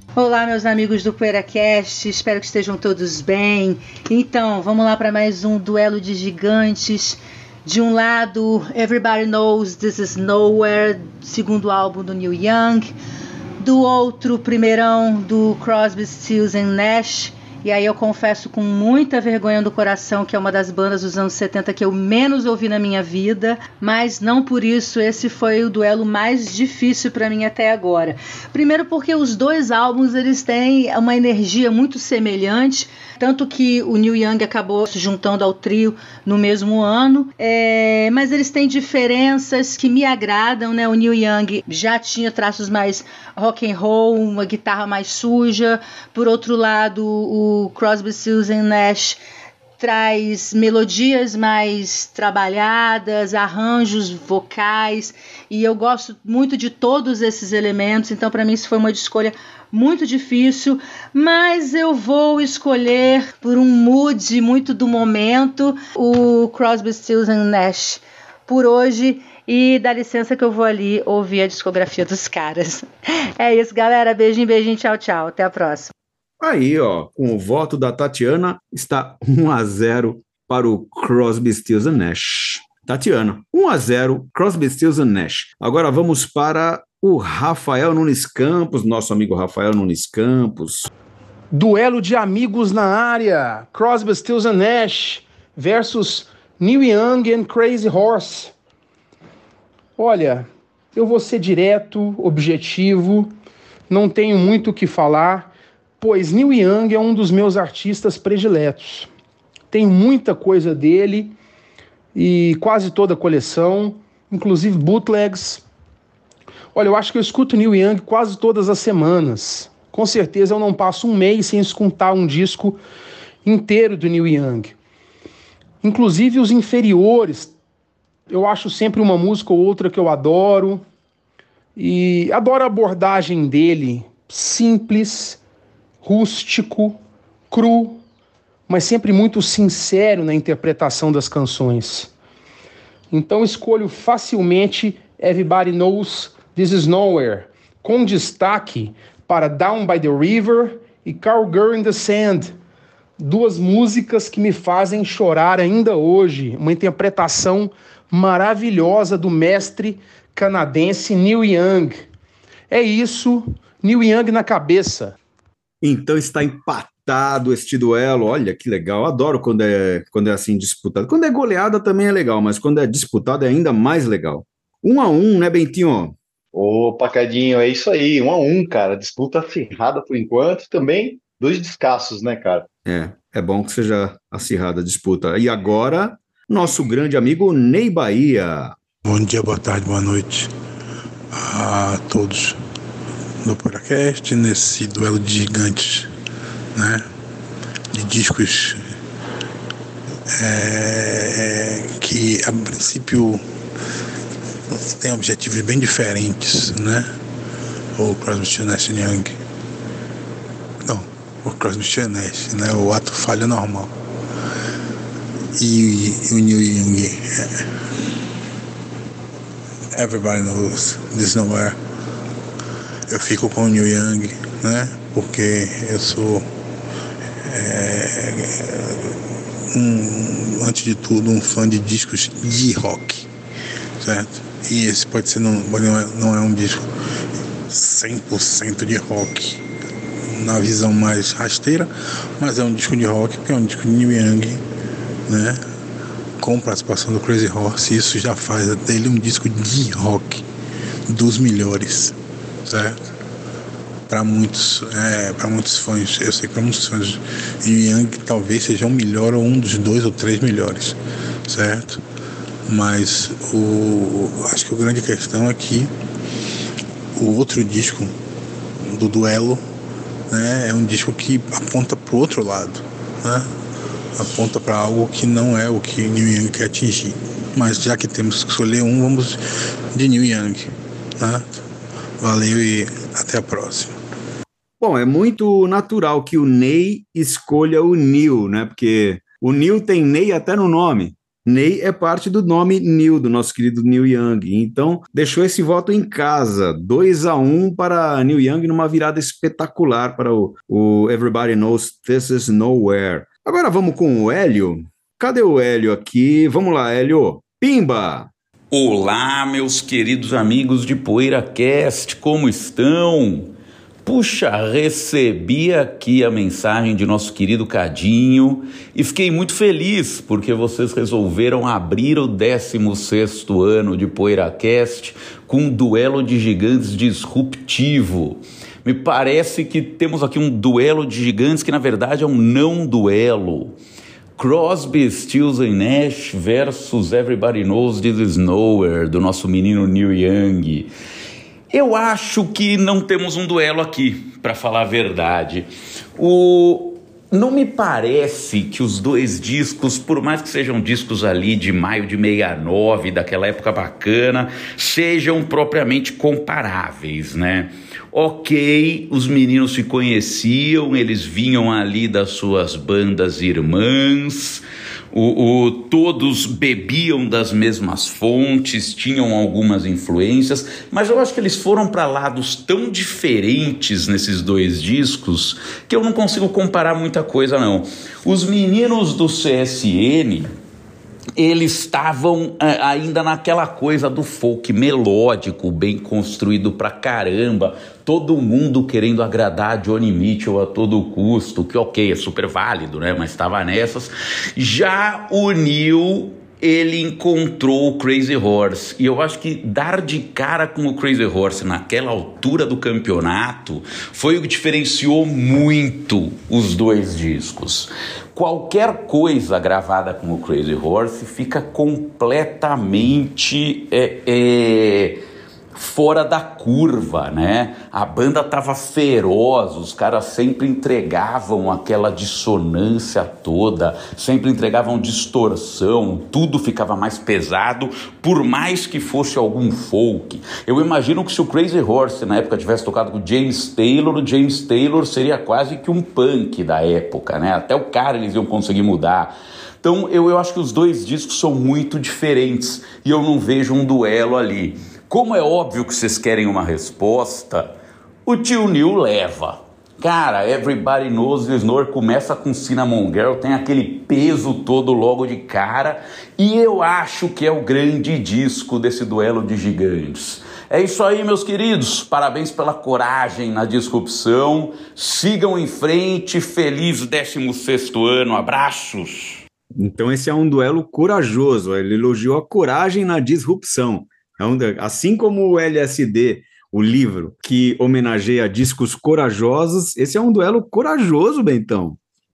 Olá, meus amigos do PoeiraCast, espero que estejam todos bem. Então, vamos lá para mais um duelo de gigantes. De um lado, Everybody Knows This Is Nowhere, segundo álbum do Neil Young. Do outro, primeirão do Crosby, Stills and Nash. E aí eu confesso com muita vergonha do coração que é uma das bandas dos anos setenta que eu menos ouvi na minha vida, mas não por isso esse foi o duelo mais difícil para mim até agora. Primeiro porque os dois álbuns eles têm uma energia muito semelhante, tanto que o Neil Young acabou se juntando ao trio no mesmo ano, é, mas eles têm diferenças que me agradam, né? O Neil Young já tinha traços mais rock and roll, uma guitarra mais suja. Por outro lado, o Crosby, Stills and Nash traz melodias mais trabalhadas, arranjos vocais, e eu gosto muito de todos esses elementos, então para mim isso foi uma escolha muito difícil, mas eu vou escolher por um mood muito do momento o Crosby, Stills and Nash por hoje, e dá licença que eu vou ali ouvir a discografia dos caras. É isso, galera, beijinho, beijinho, tchau, tchau, até a próxima. Aí, ó, com o voto da Tatiana, está um a zero para o Crosby, Stills and Nash. Tatiana, um a zero, Crosby, Stills and Nash. Agora vamos para o Rafael Nunes Campos, nosso amigo Rafael Nunes Campos. Duelo de amigos na área. Crosby, Stills and Nash versus Neil Young and Crazy Horse. Olha, eu vou ser direto, objetivo, não tenho muito o que falar, pois Neil Young é um dos meus artistas prediletos. Tenho muita coisa dele e quase toda a coleção, inclusive bootlegs. Olha, eu acho que eu escuto Neil Young quase todas as semanas. Com certeza eu não passo um mês sem escutar um disco inteiro do Neil Young. Inclusive os inferiores, eu acho sempre uma música ou outra que eu adoro. E adoro a abordagem dele, simples, rústico, cru, mas sempre muito sincero na interpretação das canções. Então escolho facilmente Everybody Knows This Is Nowhere, com destaque para Down by the River e Cowgirl in the Sand, duas músicas que me fazem chorar ainda hoje, uma interpretação maravilhosa do mestre canadense Neil Young. É isso, Neil Young na cabeça. Então está empatado este duelo, olha que legal, adoro quando é, quando é assim disputado. Quando é goleada também é legal, mas quando é disputado é ainda mais legal. Um a um, né, Bentinho? Opa, Cadinho, é isso aí, um a um, cara, disputa acirrada por enquanto, também dois descassos, né, cara? É, é bom que seja acirrada a disputa. E agora, nosso grande amigo Ney Bahia. Bom dia, boa tarde, boa noite a todos do PoeiraCast, nesse duelo de gigantes, né, de discos é, que a princípio tem objetivos bem diferentes, né? O Crosby, Stills, Nash Young, não, o Crosby, Stills, Nash, né? O ato falha normal, e, e o Neil Young, é, Everybody Knows This Is Nowhere. Eu fico com o Neil Young, né? Porque eu sou é, um, antes de tudo um fã de discos de rock, certo? E esse pode ser, não, não, é, não é um disco cem por cento de rock na visão mais rasteira, mas é um disco de rock porque é um disco de Neil Young, né? Com participação do Crazy Horse, isso já faz dele um disco de rock dos melhores, certo? Para muitos, é, para muitos fãs, eu sei que para muitos fãs de Young talvez seja o melhor ou um dos dois ou três melhores, certo? Mas o, acho que a grande questão é que o outro disco do duelo, né, é um disco que aponta para o outro lado, né? Aponta para algo que não é o que Neil Young quer atingir. Mas já que temos que escolher um, vamos de Neil Young, né? Valeu e até a próxima. Bom, é muito natural que o Ney escolha o Neil, né? Porque o Neil tem Ney até no nome, Ney é parte do nome Neil, do nosso querido Neil Young. Então, deixou esse voto em casa. dois a um para Neil Young numa virada espetacular para o, o Everybody Knows This Is Nowhere. Agora vamos com o Hélio. Cadê o Hélio aqui? Vamos lá, Hélio. Pimba! Olá, meus queridos amigos de PoeiraCast, como estão? Puxa, recebi aqui a mensagem de nosso querido Cadinho e fiquei muito feliz porque vocês resolveram abrir o décimo sexto ano de PoeiraCast com um duelo de gigantes disruptivo. Me parece que temos aqui um duelo de gigantes que na verdade é um não duelo. Crosby, Stills and Nash versus Everybody Knows This Is Nowhere, do nosso menino Neil Young. Eu acho que não temos um duelo aqui, para falar a verdade. O... Não me parece que os dois discos, por mais que sejam discos ali de maio de sessenta e nove, daquela época bacana, sejam propriamente comparáveis, né? Ok, os meninos se conheciam, eles vinham ali das suas bandas irmãs, o, o, todos bebiam das mesmas fontes, tinham algumas influências, mas eu acho que eles foram para lados tão diferentes nesses dois discos que eu não consigo comparar muita coisa não. Os meninos do C S N, eles estavam é, ainda naquela coisa do folk melódico, bem construído pra caramba, todo mundo querendo agradar Johnny Mitchell a todo custo, que ok, é super válido, né, mas estava nessas. Já o Neil, ele encontrou o Crazy Horse, e eu acho que dar de cara com o Crazy Horse naquela altura do campeonato foi o que diferenciou muito os dois discos. Qualquer coisa gravada com o Crazy Horse fica completamente é, é, fora da curva, né? A banda tava feroz, os caras sempre entregavam aquela dissonância toda, sempre entregavam distorção, tudo ficava mais pesado, por mais que fosse algum folk. Eu imagino que se o Crazy Horse na época tivesse tocado com o James Taylor, o James Taylor seria quase que um punk da época, né? Até o cara eles iam conseguir mudar. Então eu, eu acho que os dois discos são muito diferentes e eu não vejo um duelo ali. Como é óbvio que vocês querem uma resposta, o tio Neil leva. Cara, Everybody Knows This Nowhere começa com Cinnamon Girl, tem aquele peso todo logo de cara, e eu acho que é o grande disco desse duelo de gigantes. É isso aí, meus queridos, parabéns pela coragem na disrupção, sigam em frente, feliz décimo sexto ano, abraços! Então esse é um duelo corajoso, ele elogiou a coragem na disrupção. Assim como o L S D, o livro que homenageia discos corajosos, esse é um duelo corajoso, Bentão.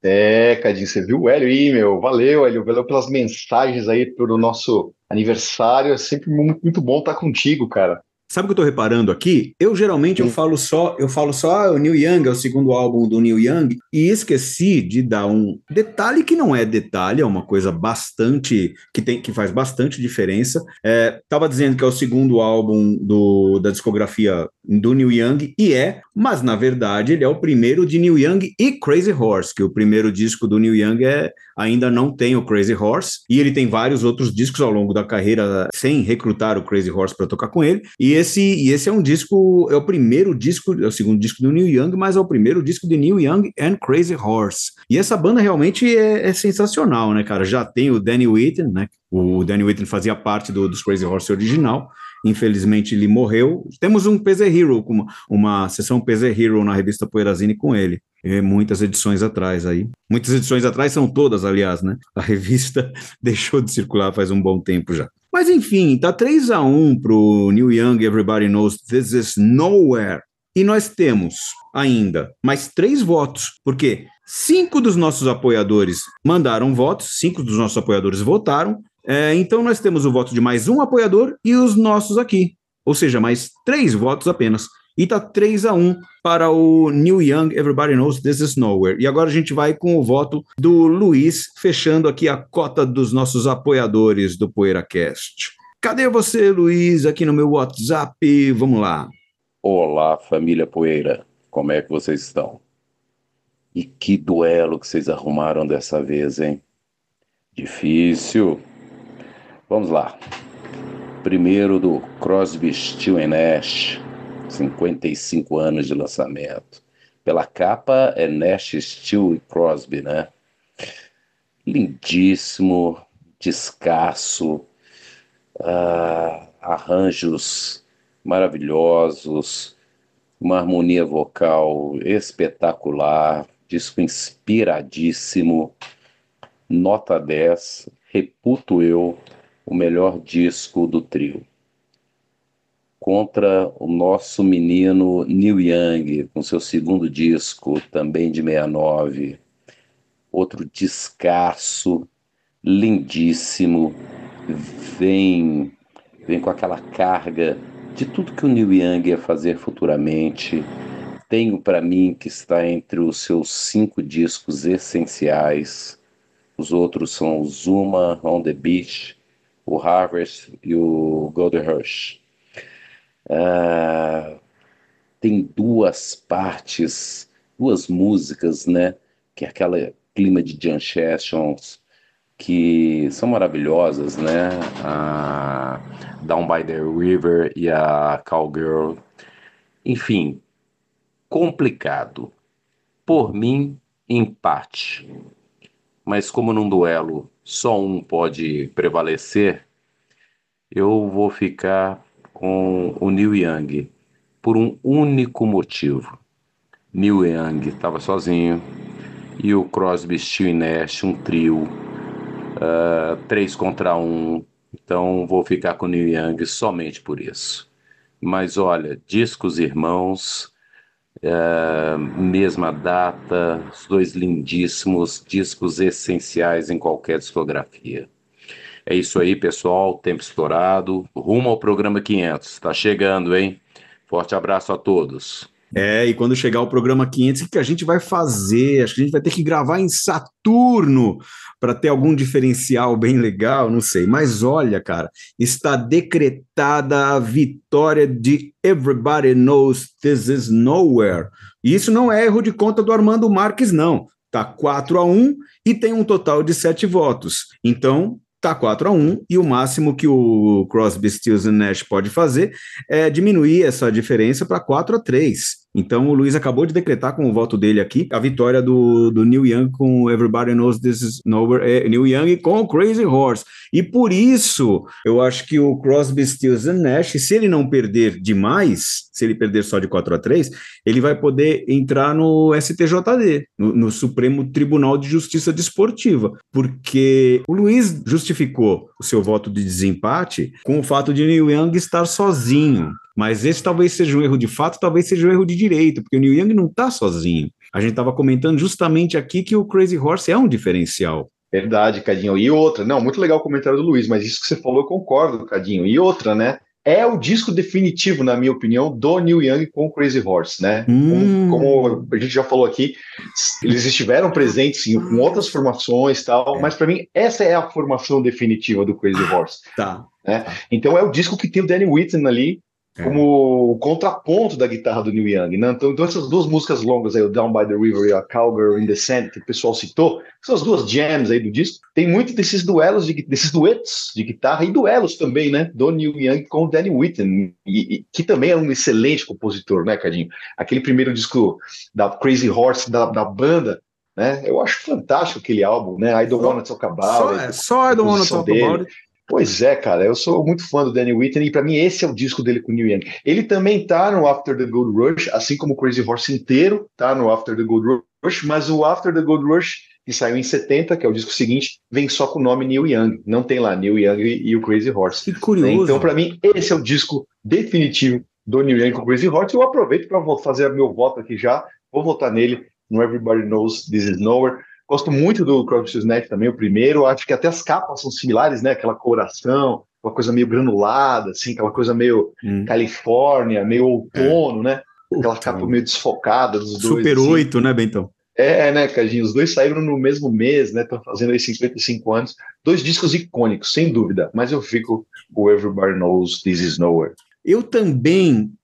É, Cadinho, você viu o Hélio aí, meu? Valeu, Hélio, valeu pelas mensagens aí pro nosso aniversário, é sempre muito, muito bom estar contigo, cara. Sabe o que eu tô reparando aqui? Eu geralmente eu falo só, eu falo só, ah, o Neil Young é o segundo álbum do Neil Young, e esqueci de dar um detalhe que não é detalhe, é uma coisa bastante, que, tem, que faz bastante diferença. É, tava dizendo que é o segundo álbum do, da discografia do Neil Young, e é, mas na verdade ele é o primeiro de Neil Young e Crazy Horse, que o primeiro disco do Neil Young é, ainda não tem o Crazy Horse, e ele tem vários outros discos ao longo da carreira sem recrutar o Crazy Horse para tocar com ele, e esse, e esse é um disco, é o primeiro disco, é o segundo disco do Neil Young, mas é o primeiro disco de Neil Young and Crazy Horse. E essa banda realmente é, é sensacional, né, cara? Já tem o Danny Whitten, né? O Danny Whitten fazia parte do, dos Crazy Horse original. Infelizmente ele morreu. Temos um P Z Hero, uma, uma sessão P Z Hero na revista Poeirazine com ele. É, muitas edições atrás aí. Muitas edições atrás, são todas, aliás, né? A revista deixou de circular faz um bom tempo já. Mas enfim, tá três a um pro Neil Young, Everybody Knows This Is Nowhere. E nós temos ainda mais três votos, porque cinco dos nossos apoiadores mandaram votos, cinco dos nossos apoiadores votaram, é, então nós temos o voto de mais um apoiador e os nossos aqui, ou seja, mais três votos apenas. E tá três a um para o Neil Young, Everybody Knows This Is Nowhere. E agora a gente vai com o voto do Luiz, fechando aqui a cota dos nossos apoiadores do PoeiraCast. Cadê você, Luiz, aqui no meu WhatsApp? Vamos lá. Olá, família Poeira. Como é que vocês estão? E que duelo que vocês arrumaram dessa vez, hein? Difícil. Vamos lá. Primeiro do Crosby, Stills and Nash, cinquenta e cinco anos de lançamento. Pela capa é Nash, Stills e Crosby, né? Lindíssimo, descasso, ah, arranjos maravilhosos, uma harmonia vocal espetacular, disco inspiradíssimo, nota dez, reputo eu, o melhor disco do trio. Contra o nosso menino Neil Young, com seu segundo disco, também de sessenta e nove, outro descasso, lindíssimo, vem, vem com aquela carga de tudo que o Neil Young ia fazer futuramente. Tenho para mim que está entre os seus cinco discos essenciais. Os outros são o Zuma, On the Beach, o Harvest e o Golden Rush. Ah, tem duas partes, duas músicas, né? Que é aquele clima de jam sessions que são maravilhosas, né? A Down by the River e a Cowgirl. Enfim, complicado. Por mim, empate. Mas como num duelo só um pode prevalecer, eu vou ficar com o Neil Young por um único motivo. Neil Young estava sozinho e o Crosby, Stills e Nash, um trio, uh, três contra um. Então vou ficar com o Neil Young somente por isso. Mas olha, discos irmãos, uh, mesma data, os dois lindíssimos, discos essenciais em qualquer discografia. É isso aí, pessoal, tempo estourado, rumo ao programa quinhentos, tá chegando, hein? Forte abraço a todos. É, e quando chegar o programa quinhentos, o que a gente vai fazer? Acho que a gente vai ter que gravar em Saturno para ter algum diferencial bem legal, não sei. Mas olha, cara, está decretada a vitória de Everybody Knows This Is Nowhere. E isso não é erro de conta do Armando Marques, não. Tá quatro a um e tem um total de sete votos. Então, tá quatro a um, e o máximo que o Crosby, Stills e Nash pode fazer é diminuir essa diferença para quatro a três. Então o Luiz acabou de decretar com o voto dele aqui a vitória do, do Neil Young com Everybody Knows This Is Nowhere, é, Neil Young com o Crazy Horse. E por isso eu acho que o Crosby, Stills e Nash, se ele não perder demais, se ele perder só de quatro a três, ele vai poder entrar no S T J D, no, no Supremo Tribunal de Justiça Desportiva, porque o Luiz justificou o seu voto de desempate com o fato de Neil Young estar sozinho. Mas esse talvez seja um erro de fato, talvez seja um erro de direito, porque o Neil Young não está sozinho. A gente estava comentando justamente aqui que o Crazy Horse é um diferencial. Verdade, Cadinho. E outra, não, muito legal o comentário do Luiz, mas isso que você falou eu concordo, Cadinho. E outra, né? É o disco definitivo, na minha opinião, do Neil Young com o Crazy Horse, né? Hum. Como, como a gente já falou aqui, eles estiveram presentes sim, com outras formações e tal, é. Mas para mim essa é a formação definitiva do Crazy Horse. Tá. Né? Então é o disco que tem o Danny Whitten ali como o contraponto da guitarra do Neil Young, né? Então, então essas duas músicas longas aí, o Down by the River e a Cowgirl in the Sand, que o pessoal citou, são as duas jams aí do disco. Tem muito desses duelos, de, desses duetos de guitarra e duelos também, né? Do Neil Young com o Danny Whitten, e, e, que também é um excelente compositor, né, Cadinho? Aquele primeiro disco da Crazy Horse, da, da banda, né? Eu acho fantástico aquele álbum, né? I Don't Wanna Talk About só, It. É, só I Don't Wanna Talk dele. About It. Pois é, cara, eu sou muito fã do Danny Whitten e pra mim esse é o disco dele com o Neil Young. Ele também tá no After the Gold Rush, assim como o Crazy Horse inteiro tá no After the Gold Rush, mas o After the Gold Rush, que saiu em setenta, que é o disco seguinte, vem só com o nome Neil Young. Não tem lá Neil Young e, e o Crazy Horse. Que curioso. Então, pra mim, esse é o disco definitivo do Neil Young com o Crazy Horse. Eu aproveito para fazer meu voto aqui já. Vou votar nele no Everybody Knows This Is Nowhere. Gosto muito do Crosby, Stills e Nash também, o primeiro. Acho que até as capas são similares, né? Aquela coloração, uma coisa meio granulada, assim, aquela coisa meio hum. Califórnia, meio outono, é. né? Aquela capa meio desfocada dos Super dois. Super oito, assim. Né, Bentão? É, né, Cadinho? Os dois saíram no mesmo mês, né? Estão fazendo aí cinquenta e cinco anos. Dois discos icônicos, sem dúvida. Mas eu fico com Everybody Knows This Is Nowhere. Eu também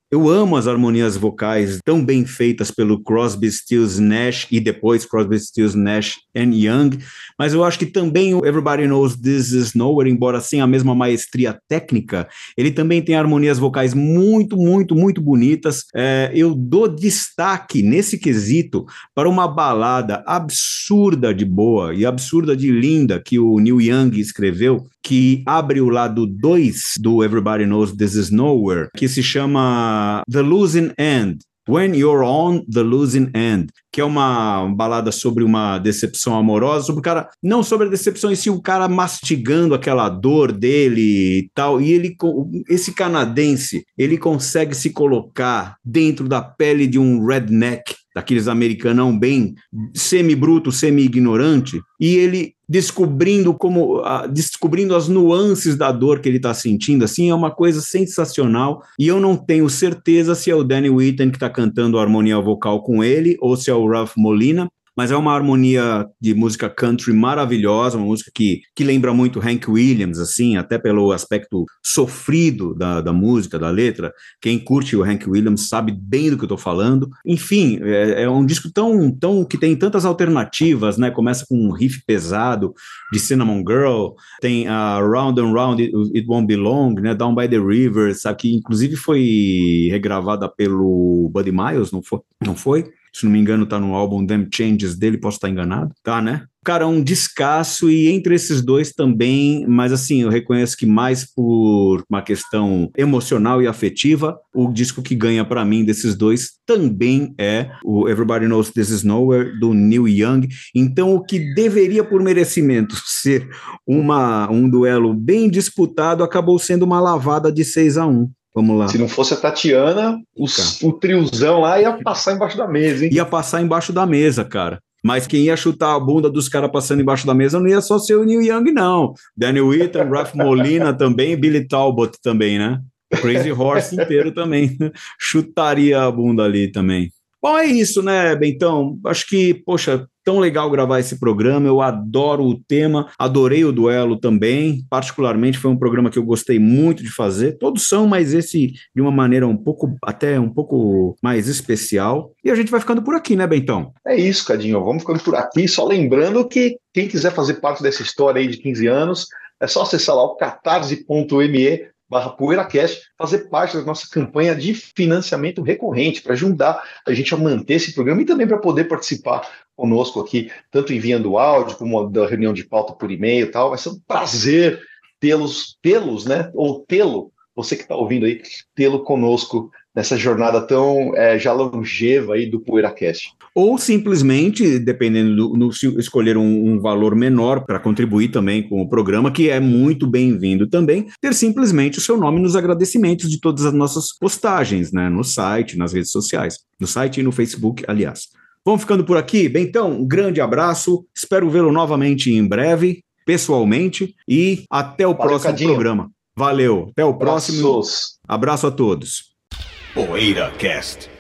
Eu amo as harmonias vocais tão bem feitas pelo Crosby, Stills, Nash e depois Crosby, Stills, Nash and Young, mas eu acho que também o Everybody Knows This Is Nowhere, embora sem a mesma maestria técnica, ele também tem harmonias vocais muito, muito, muito bonitas. É, eu dou destaque nesse quesito para uma balada absurda de boa e absurda de linda que o Neil Young escreveu, que abre o lado dois do Everybody Knows This Is Nowhere, que se chama The Losing End. When You're on the Losing End, que é uma balada sobre uma decepção amorosa, sobre o cara, não sobre a decepção em si, o cara mastigando aquela dor dele e tal, e ele, esse canadense, ele consegue se colocar dentro da pele de um redneck, daqueles americanão bem semi-bruto, semi-ignorante, e ele descobrindo como uh, descobrindo as nuances da dor que ele está sentindo, assim, é uma coisa sensacional, e eu não tenho certeza se é o Danny Whitten que está cantando a harmonia vocal com ele, ou se é o Ralph Molina, mas é uma harmonia de música country maravilhosa, uma música que, que lembra muito Hank Williams, assim, até pelo aspecto sofrido da, da música, da letra. Quem curte o Hank Williams sabe bem do que eu estou falando. Enfim, é, é um disco tão, tão, que tem tantas alternativas, né? Começa com um riff pesado de Cinnamon Girl, tem a uh, Round and Round It, It Won't Be Long, né? Down by the River, sabe? Que inclusive foi regravada pelo Buddy Miles, não foi? Não foi? Se não me engano, tá no álbum Them Changes dele, posso estar enganado, tá, né? Cara, um descasso, e entre esses dois também, mas assim, eu reconheço que mais por uma questão emocional e afetiva, o disco que ganha pra mim desses dois também é o Everybody Knows This Is Nowhere, do Neil Young. Então, o que deveria, por merecimento, ser uma, um duelo bem disputado, acabou sendo uma lavada de seis a um. Vamos lá. Se não fosse a Tatiana, os, o triozão lá ia passar embaixo da mesa, hein? Ia passar embaixo da mesa, cara. Mas quem ia chutar a bunda dos caras passando embaixo da mesa não ia só ser o Neil Young, não. Danny Whitten, Ralph Molina também, Billy Talbot também, né? Crazy Horse inteiro também chutaria a bunda ali também. Bom, é isso, né, Bentão? Acho que, poxa, tão legal gravar esse programa, eu adoro o tema, adorei o duelo também, particularmente foi um programa que eu gostei muito de fazer, todos são, mas esse de uma maneira um pouco, até um pouco mais especial, e a gente vai ficando por aqui, né, Bentão? É isso, Cadinho, vamos ficando por aqui, só lembrando que quem quiser fazer parte dessa história aí de quinze anos, é só acessar lá o catarse ponto me barra PoeiraCast, fazer parte da nossa campanha de financiamento recorrente, para ajudar a gente a manter esse programa e também para poder participar conosco aqui, tanto enviando áudio como da reunião de pauta por e-mail e tal. Vai ser um prazer tê-los, tê-los, né? Ou tê-lo, você que está ouvindo aí, tê-lo conosco nessa jornada tão é, já longeva aí do PoeiraCast. Ou simplesmente, dependendo do, no, escolher um, um valor menor para contribuir também com o programa, que é muito bem-vindo também, ter simplesmente o seu nome nos agradecimentos de todas as nossas postagens, né, no site, nas redes sociais, no site e no Facebook, aliás. Vamos ficando por aqui? Bem, então, um grande abraço, espero vê-lo novamente em breve, pessoalmente, e até o Valeu, próximo Cadinho. programa. Valeu, até o Abraços. próximo. Abraço a todos. PoeiraCast.